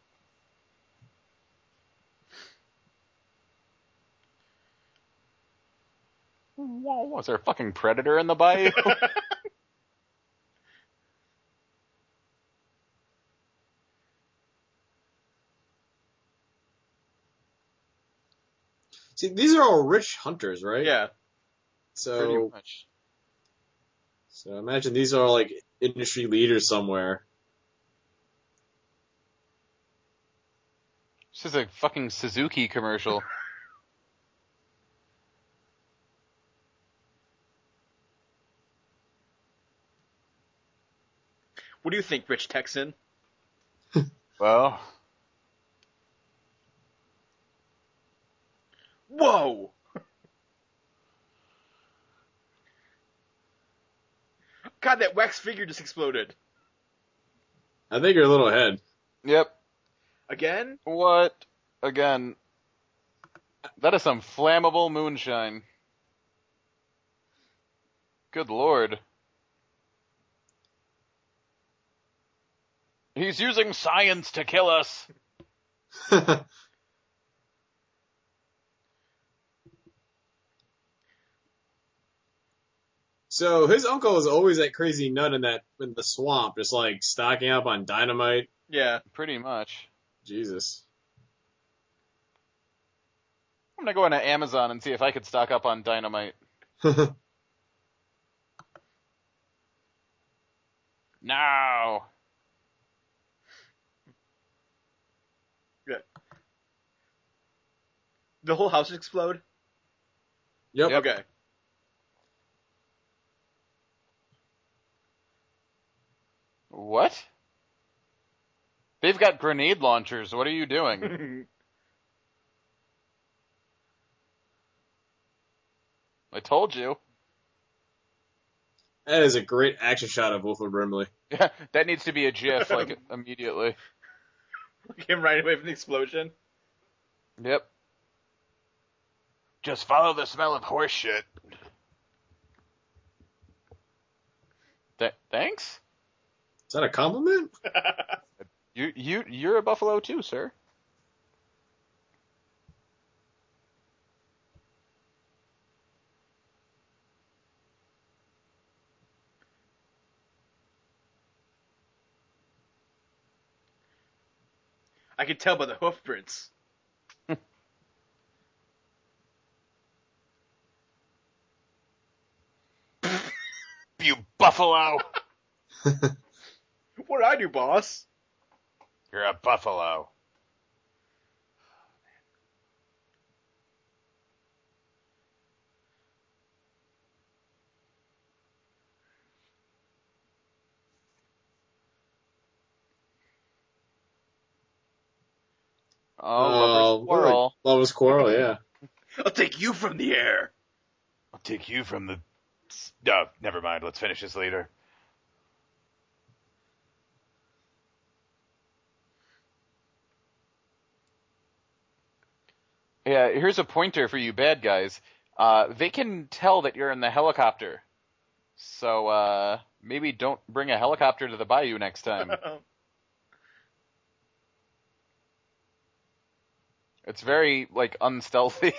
Was there a fucking predator in the bayou? See, these are all rich hunters, right? Yeah. Pretty So, much. so imagine these are like industry leaders somewhere. This is a fucking Suzuki commercial. What do you think, Rich Texan? Well, Whoa! God, that wax figure just exploded. I think you're a little ahead. yep. Again? What? Again. That is some flammable moonshine. Good lord. He's using science to kill us. So his uncle is always that crazy nut in the swamp, just like stocking up on dynamite. Yeah. Pretty much. Jesus. I'm gonna go into Amazon and see if I could stock up on dynamite. No. Yeah. The whole house explode? Yep. Yep. Okay. What? They've got grenade launchers. What are you doing? I told you. That is a great action shot of Wilford Brimley. Yeah, that needs to be a GIF, like, immediately. Came right away from the explosion. Yep. Just follow the smell of horse shit. Thanks? Is that a compliment? You're a buffalo too, sir. I could tell by the hoof prints. You buffalo! What'd I do, boss? You're a buffalo. Oh, lover's quarrel. Lover's quarrel, yeah. I'll take you from the air. I'll take you from the... No, never mind. Let's finish this later. Yeah, here's a pointer for you bad guys. They can tell that you're in the helicopter. So, maybe don't bring a helicopter to the bayou next time. It's very, like, unstealthy.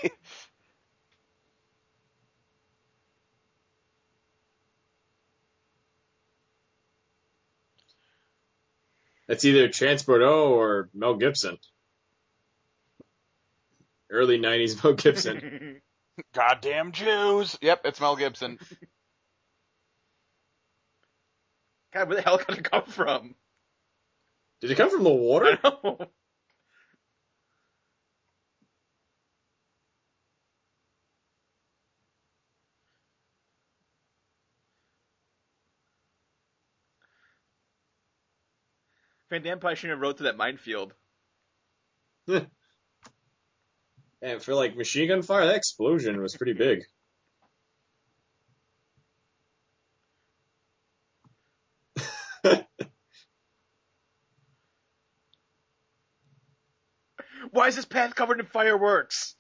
That's either Chance Bordeaux or Mel Gibson. Early 90s Mel Gibson. Goddamn Jews! Yep, it's Mel Gibson. God, where the hell did it come from? Did it come from the water? I know. Van Damme probably shouldn't have rode to that minefield. And for like machine gun fire, that explosion was pretty big. Why is this path covered in fireworks?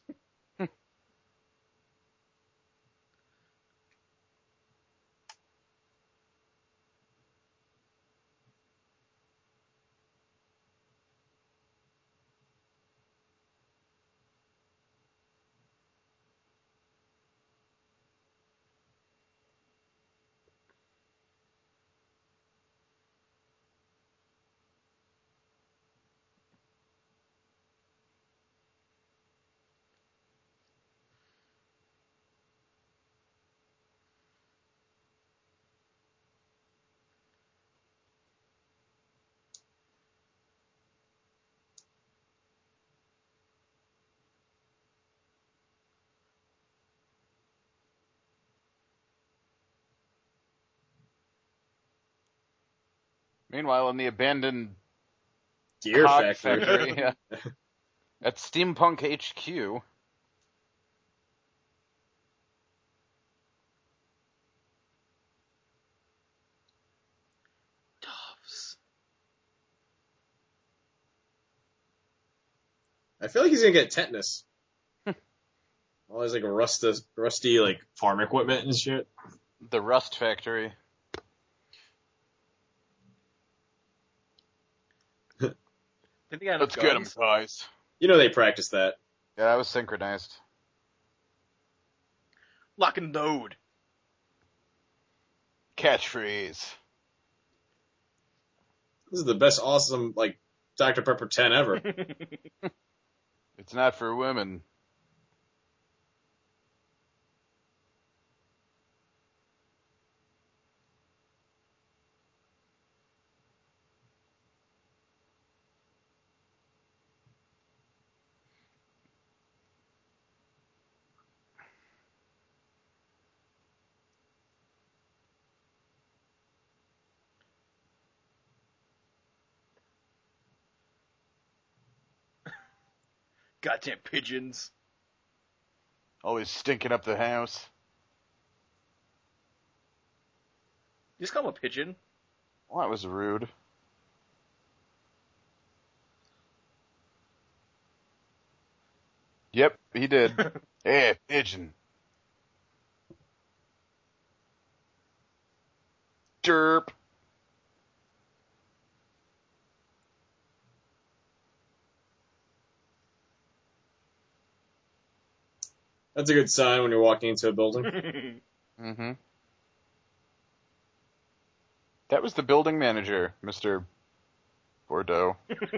Meanwhile, in the abandoned Gear cog factory. yeah, at Steampunk HQ. Doves. I feel like he's gonna get tetanus. All his like rusty like farm equipment and shit. The Rust Factory. Think they got enough Let's get him, guns? guys. You know they practice that. Yeah, that was synchronized. Lock and load. Catchphrase. This is the best awesome like Dr. Pepper 10 ever. It's not for women. Goddamn pigeons. Always stinking up the house. You just call him a pigeon. Well, that was rude. Yep, he did. Hey, pigeon. Derp. That's a good sign when you're walking into a building. Mm-hmm. That was the building manager, Mr. Bordeaux.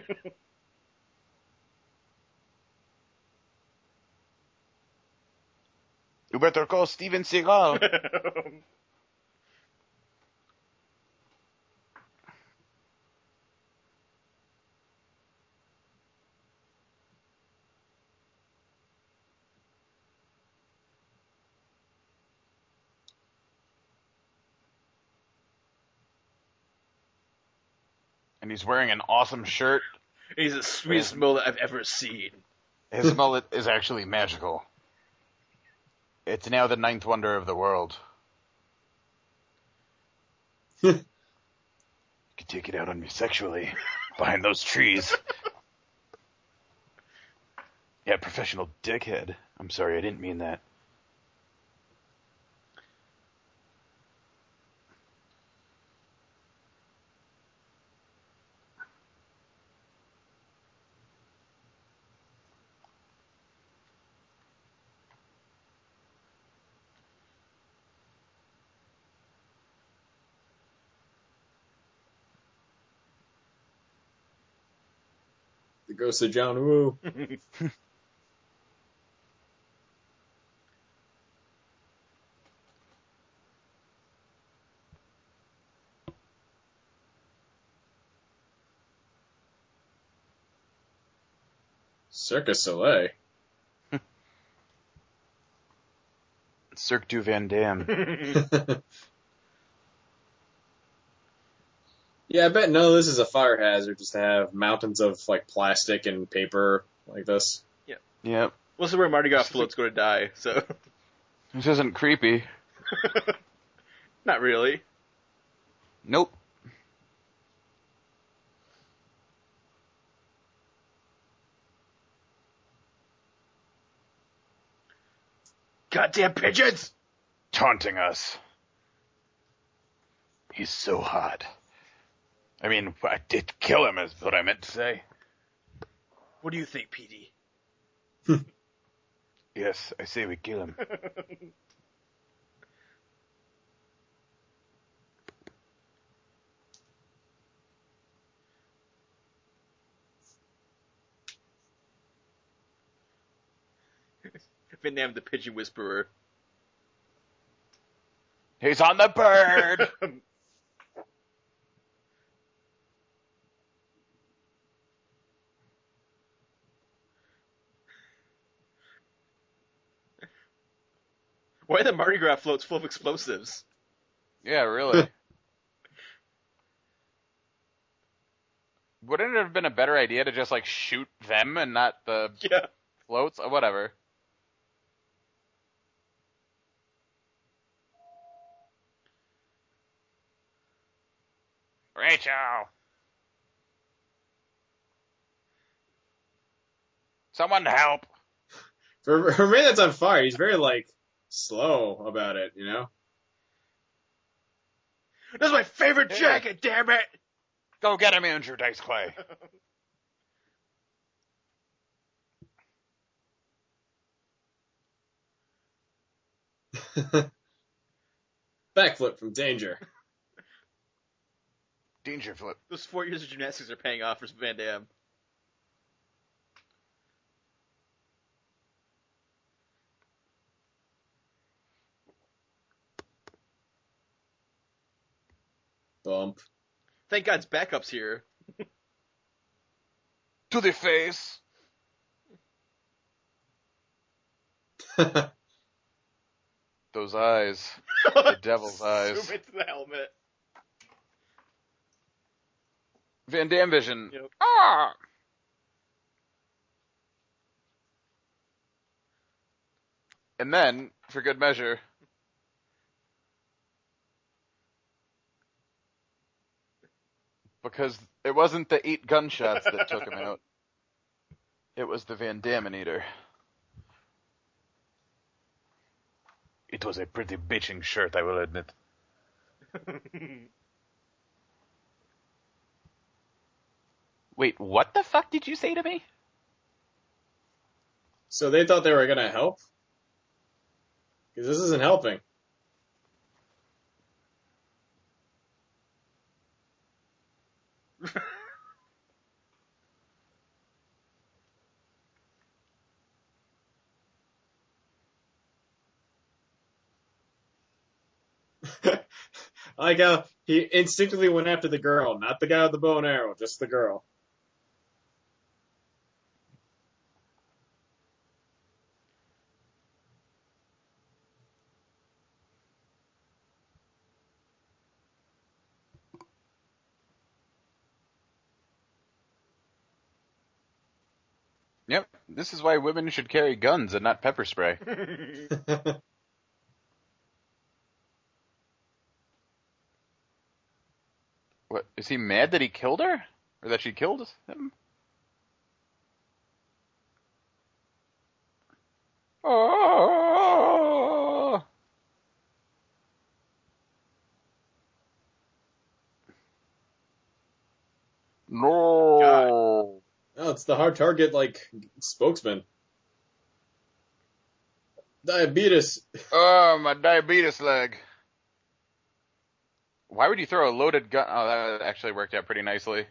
You better call Steven Seagal. And he's wearing an awesome shirt. He's the sweetest mullet I've ever seen. His mullet is actually magical. It's now the 9th wonder of the world. You can take it out on me sexually behind those trees. Yeah, professional dickhead. I'm sorry, I didn't mean that. The ghost of John Woo. Cirque Soleil. Cirque du Van Damme. Yeah, I bet none of this is a fire hazard just to have mountains of like plastic and paper like this. Yep. Well, this is where Mardi Gras float's going to die, so. This isn't creepy. Not really. Nope. Goddamn pigeons! Taunting us. He's so hot. I mean, I did kill him is what I meant to say. What do you think, PD? Yes, I say we kill him. Vietnam the Pigeon Whisperer. He's on the bird! Why are the Mardi Gras floats full of explosives? Yeah, really. Wouldn't it have been a better idea to just like shoot them and not the Yeah. floats? Whatever. Rachel! Someone help! For a man that's on fire, he's very like slow about it, you know. That's my favorite Yeah. jacket, damn it! Go get him, Andrew Dice Clay. Backflip from danger. Danger flip. Those 4 years of gymnastics are paying off for Van Damme. Bump. Thank God's backup's here. To the face. Those eyes. The devil's eyes. Zoom into the helmet. Van Damme vision. Yep. Ah! And then, for good measure, because it wasn't the 8 gunshots that took him out, it was the Van Daminator. It was a pretty bitching shirt, I will admit. Wait, what the fuck did you say to me? So they thought they were gonna help? Because this isn't helping. I like how he instinctively went after the girl, not the guy with the bow and arrow, just the girl. Yep, this is why women should carry guns and not pepper spray. What, is he mad that he killed her? Or that she killed him? Oh! No! Oh, it's the hard target, like, spokesman. Diabetes. Oh, my diabetes leg. Why would you throw a loaded gun? Oh, that actually worked out pretty nicely.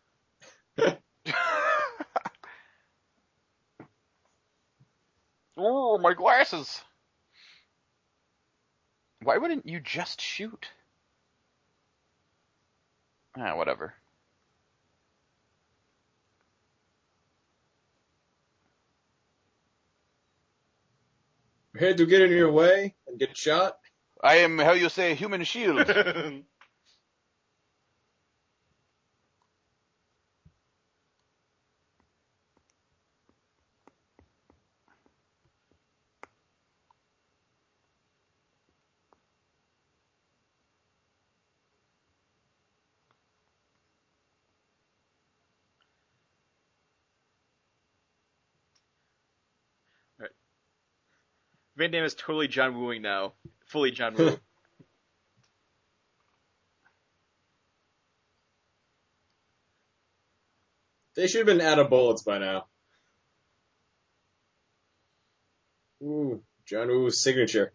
Oh, my glasses. Why wouldn't you just shoot? Ah, whatever. Prepared to get in your way and get shot? I am, how you say, human shield. Van Damme is totally John Wooing now. Fully John Woo. They should have been out of bullets by now. Ooh, John Woo's signature.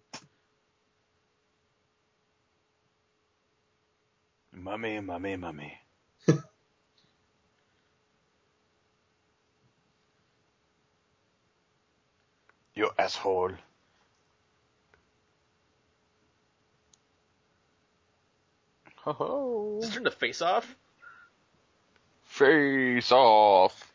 Mummy, mummy, mummy. You asshole. Ho ho. Just turn the face off? Face off.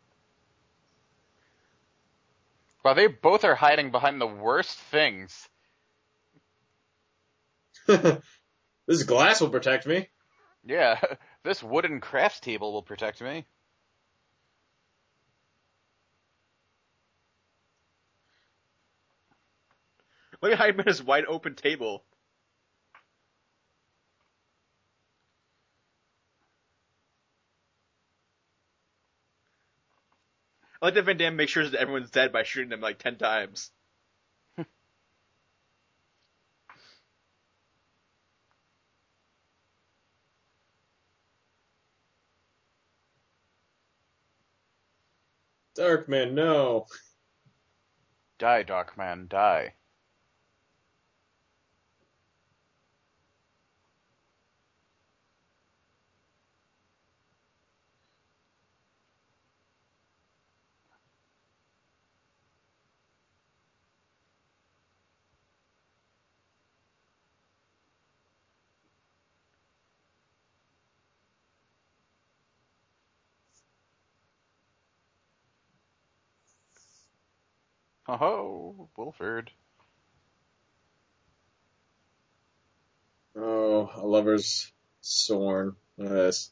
Well, they both are hiding behind the worst things This glass will protect me. Yeah, this wooden crafts table will protect me. Look at how he made his wide open table. I like that Van Damme makes sure that everyone's dead by shooting them like 10 times. Darkman, no. Die, Darkman, die. Oh, Wilford. Oh, a lover's sworn. Yes.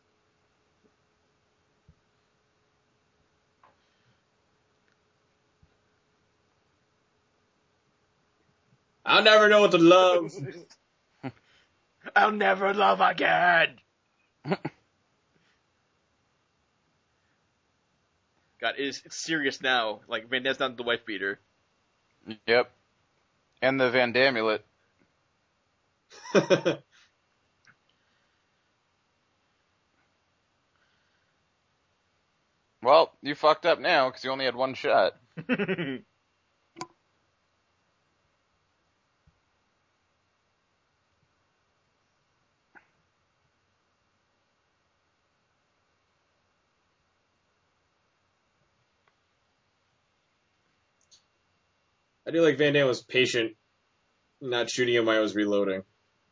I'll never know what to love. I'll never love again! God, it's serious now. Like, Van Damme's not the wife beater. Yep. And the Van Damulet. Well, you fucked up now because you only had one shot. I do like Van Damme was patient, not shooting him while I was reloading.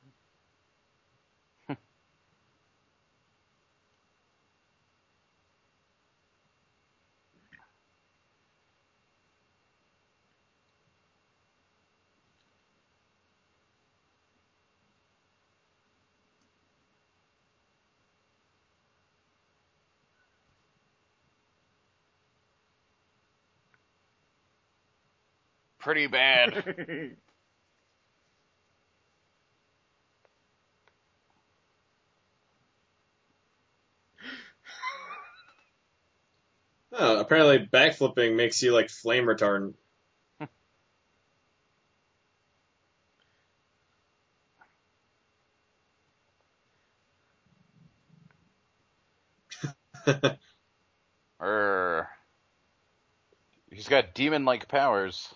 Pretty bad. Oh, apparently backflipping makes you like flame retardant. Err. He's got demon-like powers.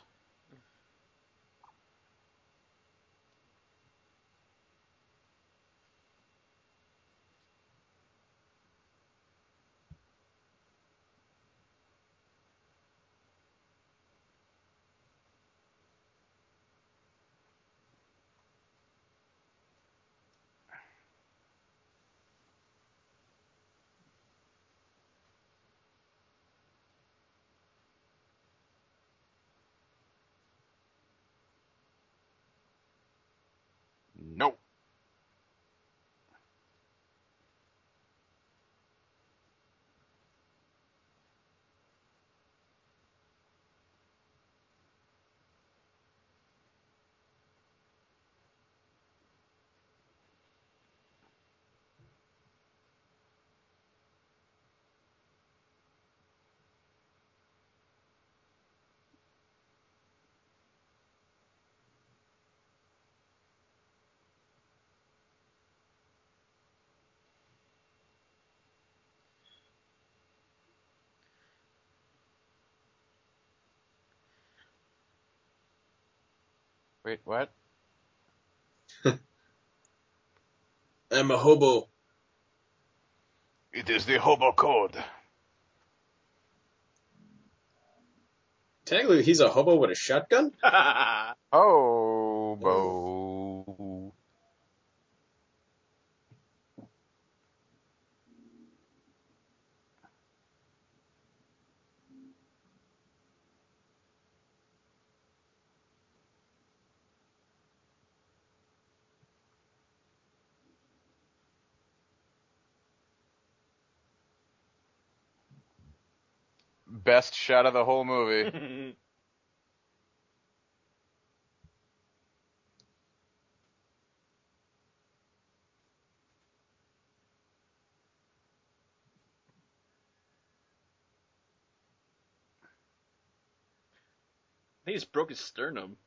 Nope. Wait, what? I'm a hobo. It is the hobo code. Technically, he's a hobo with a shotgun? Hobo. best shot of the whole movie. He just broke his sternum.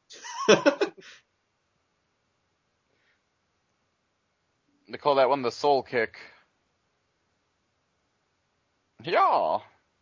They call that one the soul kick. Yeah.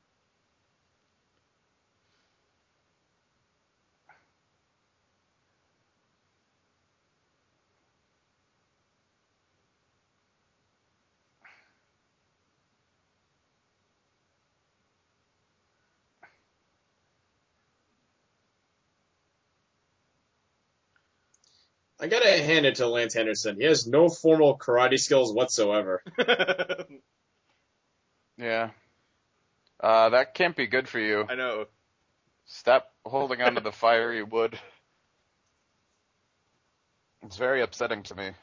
I gotta hand it to Lance Henderson. He has no formal karate skills whatsoever. Yeah. That can't be good for you. I know. Stop holding onto the fiery wood. It's very upsetting to me.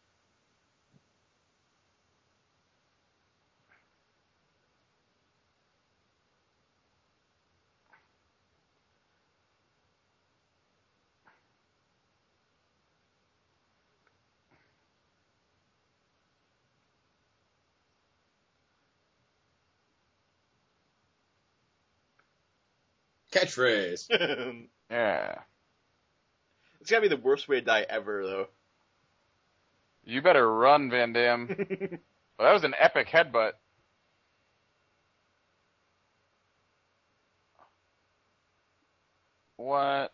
Catchphrase. Yeah. It's gotta be the worst way to die ever, though. You better run, Van Damme. Well, that was an epic headbutt. What?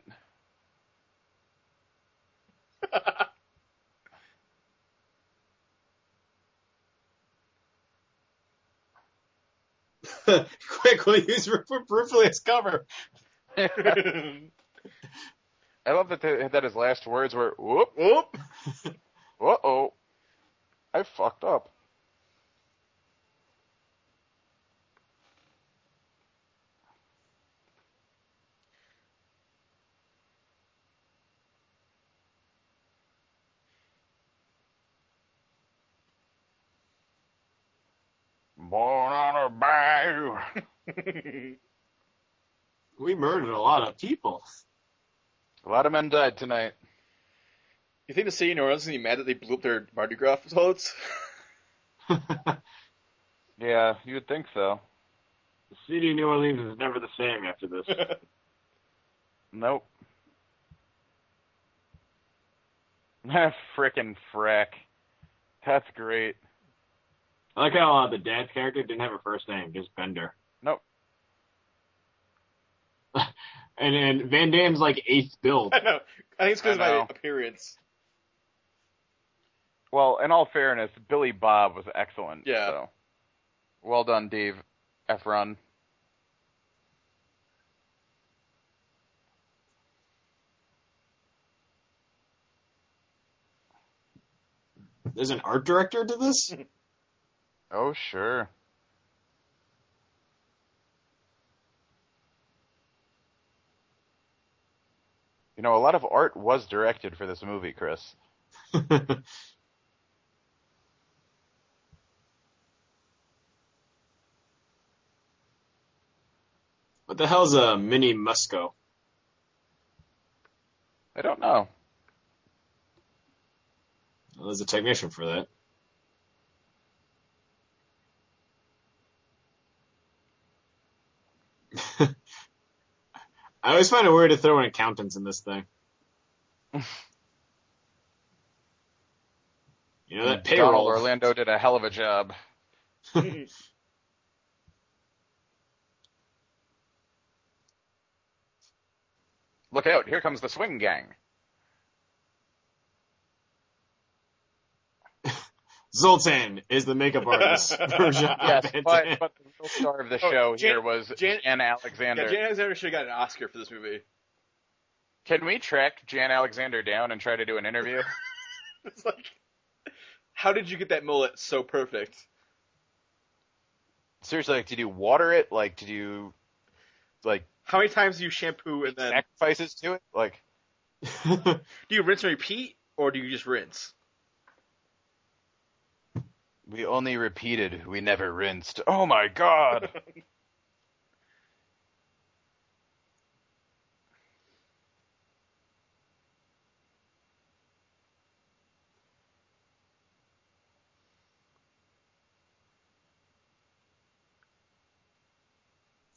Quick, we'll use briefly as cover. I love that his last words were, whoop, Whoop! uh-oh. I fucked up. Born on a bayou. We murdered a lot of people. A lot of men died tonight. You think the city of New Orleans is gonna be mad that they blew up their Mardi Gras floats? Yeah, you would think so. The city of New Orleans is never the same after this. Nope. Frickin' Freck. That's great. I like how the dad's character didn't have a first name, just Bender. Nope. And Van Damme's like eighth build. I know. I think it's because of I my know. appearance. Well, in all fairness, Billy Bob was excellent. Yeah. So. Well done, Dave Efron. There's an art director to this? Oh, sure. You know, a lot of art was directed for this movie, Chris. What the hell's a mini Musco? I don't know. Well, there's a technician for that. I always find it weird to throw in accountants in this thing. You know, that Donald payroll. Orlando did a hell of a job. Look out, here comes the swing gang. Zoltan is the makeup artist version of Yes, Van but Damme. the real star of the show Jan- here was Jan- Jan Alexander. Yeah, Jan Alexander should have got an Oscar for this movie. Can we track Jan Alexander down and try to do an interview? It's like, how did you get that mullet so perfect? Seriously, like, did you water it? Like, did you, like, How many times do you shampoo and then sacrifices to it? Like, do you rinse and repeat, or do you just rinse? we only repeated, we never rinsed. Oh my god!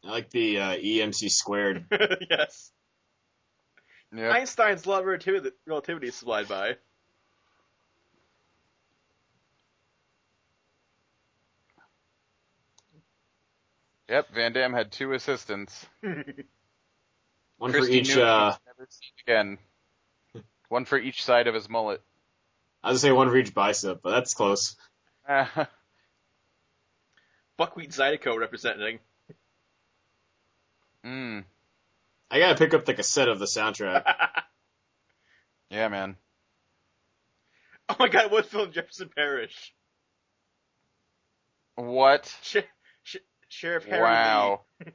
I like the EMC squared. Yes. Yep. Einstein's law of relativity is supplied by. Yep. Van Damme had 2 assistants. One Christy for each. Newton was never seen again. One for each side of his mullet. I was gonna say one for each bicep, but that's close. Buckwheat Zydeco representing. Mm. I gotta pick up the cassette of the soundtrack. Yeah, man. Oh my god, what film Jefferson Parish? What? Sheriff Harry Wow. Lee.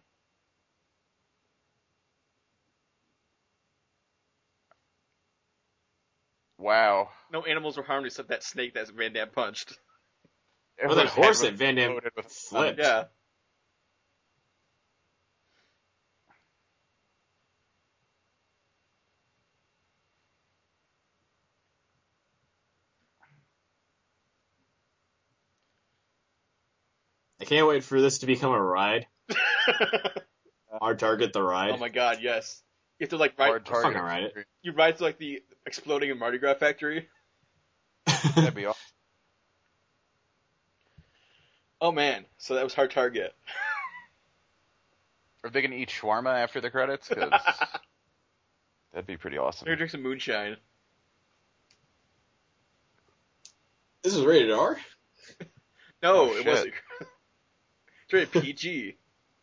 Wow. No animals were harmed except that snake that Van Damme punched. Or that horse that Van Damme loaded with flipped. Yeah. I can't wait for this to become a ride. Hard Target the ride. Oh my god, yes. You have to like ride. Hard target. Fucking ride it. You ride to like the exploding Mardi Gras factory. That'd be awesome. Oh man, so that was Hard Target. Are they gonna eat shawarma after the credits? 'Cause that'd be pretty awesome. Maybe drink some moonshine. This is rated R? No, Oh, it shit. wasn't. It's rated PG.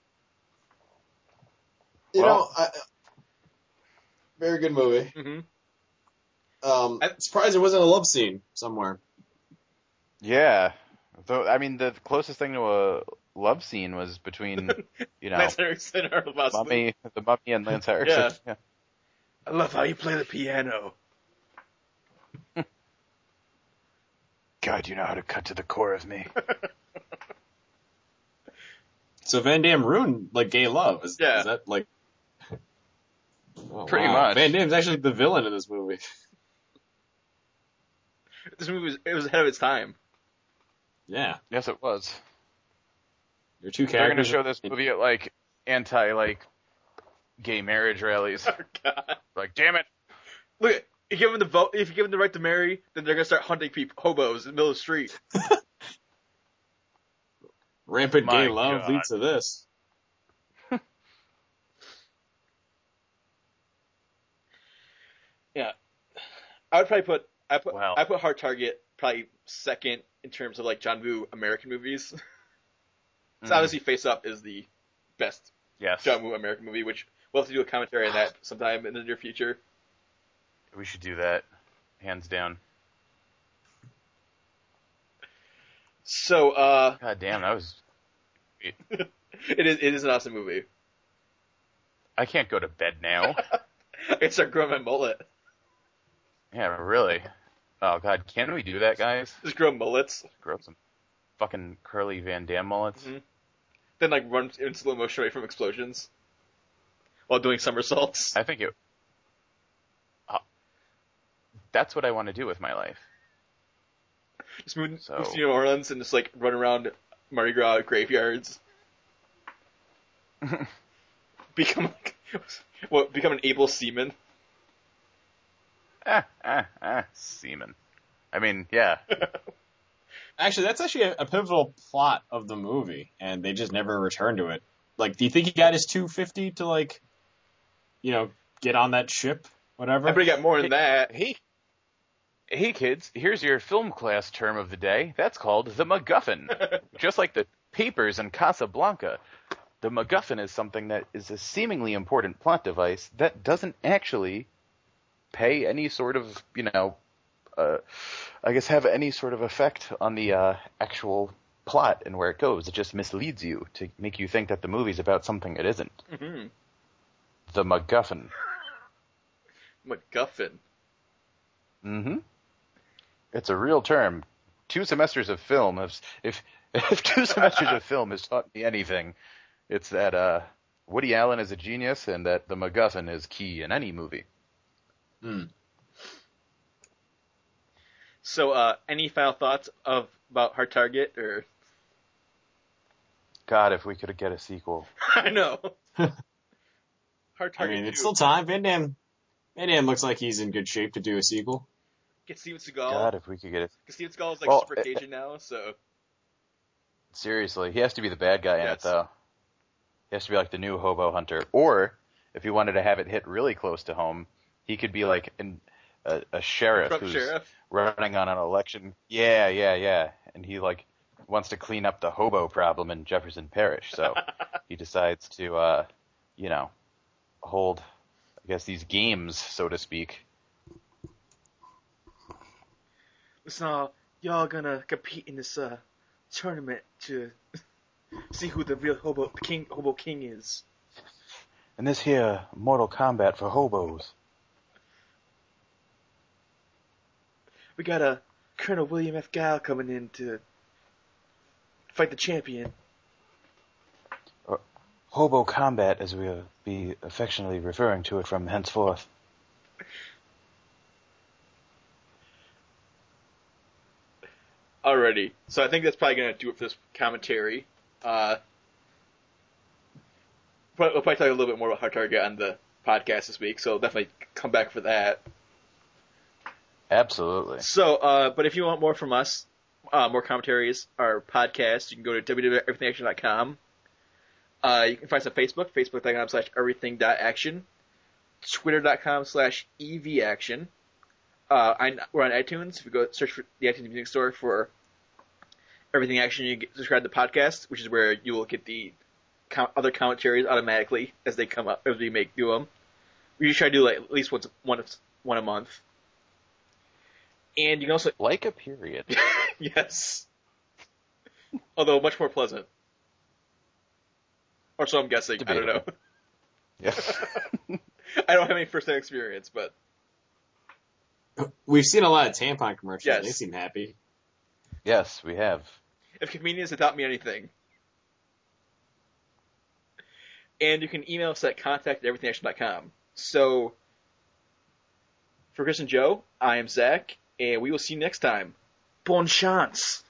You Well- know, very good movie. hmm I'm surprised there wasn't a love scene somewhere. Yeah. Though, I mean, the closest thing to a love scene was between, you know, Lance Henriksen and Arnold Vosloo. the mummy and Lance Henriksen. Yeah. I love how you play the piano. God, you know how to cut to the core of me. So Van Damme ruined like gay love. Is Yeah. that like? Oh, Pretty wow. much. Van Damme's actually the villain in this movie. This movie was ahead of its time. Yeah, Yes, it was. your two They're gonna characters. show this movie at like gay marriage rallies. Oh god. Like, damn it. Look, if you give them the vote, if you give them the right to marry, then they're gonna start hunting hobos in the middle of the street. Rampant My gay love God. leads to this. Yeah, I would probably Wow. I put Hard Target probably second in terms of like John Woo American movies. So obviously Face Up is the best Yes. John Woo American movie, which we'll have to do a commentary on that sometime in the near future. We should do that. Hands down. So God damn, that was... it is an awesome movie. I can't go to bed now. I can start growing my mullet. Yeah, really. Oh god, can we do that, guys? Just grow mullets. Grow some fucking curly Van Damme mullets. Mhm. Then like run in slow motion away from explosions while doing somersaults. I think it... that's what I want to do with my life. Just move So- to New Orleans and just like run around Mardi Gras graveyards. Become an able seaman. Seaman. I mean, yeah. Actually, that's actually a pivotal plot of the movie, and they just never returned to it. Like, do you think he got his 250 to like, get on that ship, whatever? I bet he got more than that. Hey kids, here's your film class term of the day. That's called the MacGuffin. Just like the papers in Casablanca, the MacGuffin is something that is a seemingly important plot device that doesn't actually pay any sort of, I guess have any sort of effect on the actual plot and where it goes. It just misleads you to make you think that the movie's about something it isn't. Mm-hmm. The MacGuffin. MacGuffin. Mm-hmm. It's a real term. 2 semesters of film have, if 2 semesters of film has taught me anything, it's that Woody Allen is a genius and that the MacGuffin is key in any movie. So, any final thoughts about Hard Target or? God, if we could get a sequel. I know. Hard I Target mean, it's 2. still time. Van Damme looks like he's in good shape to do a sequel. Get Steven Seagal. God, if we could get it. Because Steven Seagal is like Well, super Cajun now, so. Seriously, he has to be the bad guy in Yes. it, though. He has to be like the new hobo hunter. Or, if you wanted to have it hit really close to home, he could be like a sheriff Trump who's sheriff. running on an election. Yeah. And he like wants to clean up the hobo problem in Jefferson Parish. So he decides to, hold, I guess, these games, so to speak. Listen, y'all gonna compete in this tournament to see who the real hobo king is. And this here Mortal Kombat for hobos. We got Colonel William F. Gale coming in to fight the champion. Hobo Combat, as we'll be affectionately referring to it from henceforth. Alrighty. So I think that's probably going to do it for this commentary. We'll probably talk a little bit more about Hard Target on the podcast this week, so definitely come back for that. Absolutely. So, but if you want more from us, more commentaries, our podcast, you can go to www.everythingaction.com. You can find us on Facebook, facebook.com/everything.action, twitter.com/evaction. We're on iTunes. If you go search for the iTunes Music Store for Everything Action, you get subscribe to the podcast, which is where you will get the other commentaries automatically as they come up, as we do them. We usually try to do like at least one a month. And you can also Like a period. yes, although much more pleasant, or so I'm guessing. Debatable. I don't know. Yeah. I don't have any first-hand experience, but We've seen a lot of tampon commercials. Yes. They seem happy. Yes, we have. if convenience had taught me anything. And you can email us at contact@everythingaction.com. So, for Chris and Joe, I am Zach, and we will see you next time. Bon chance!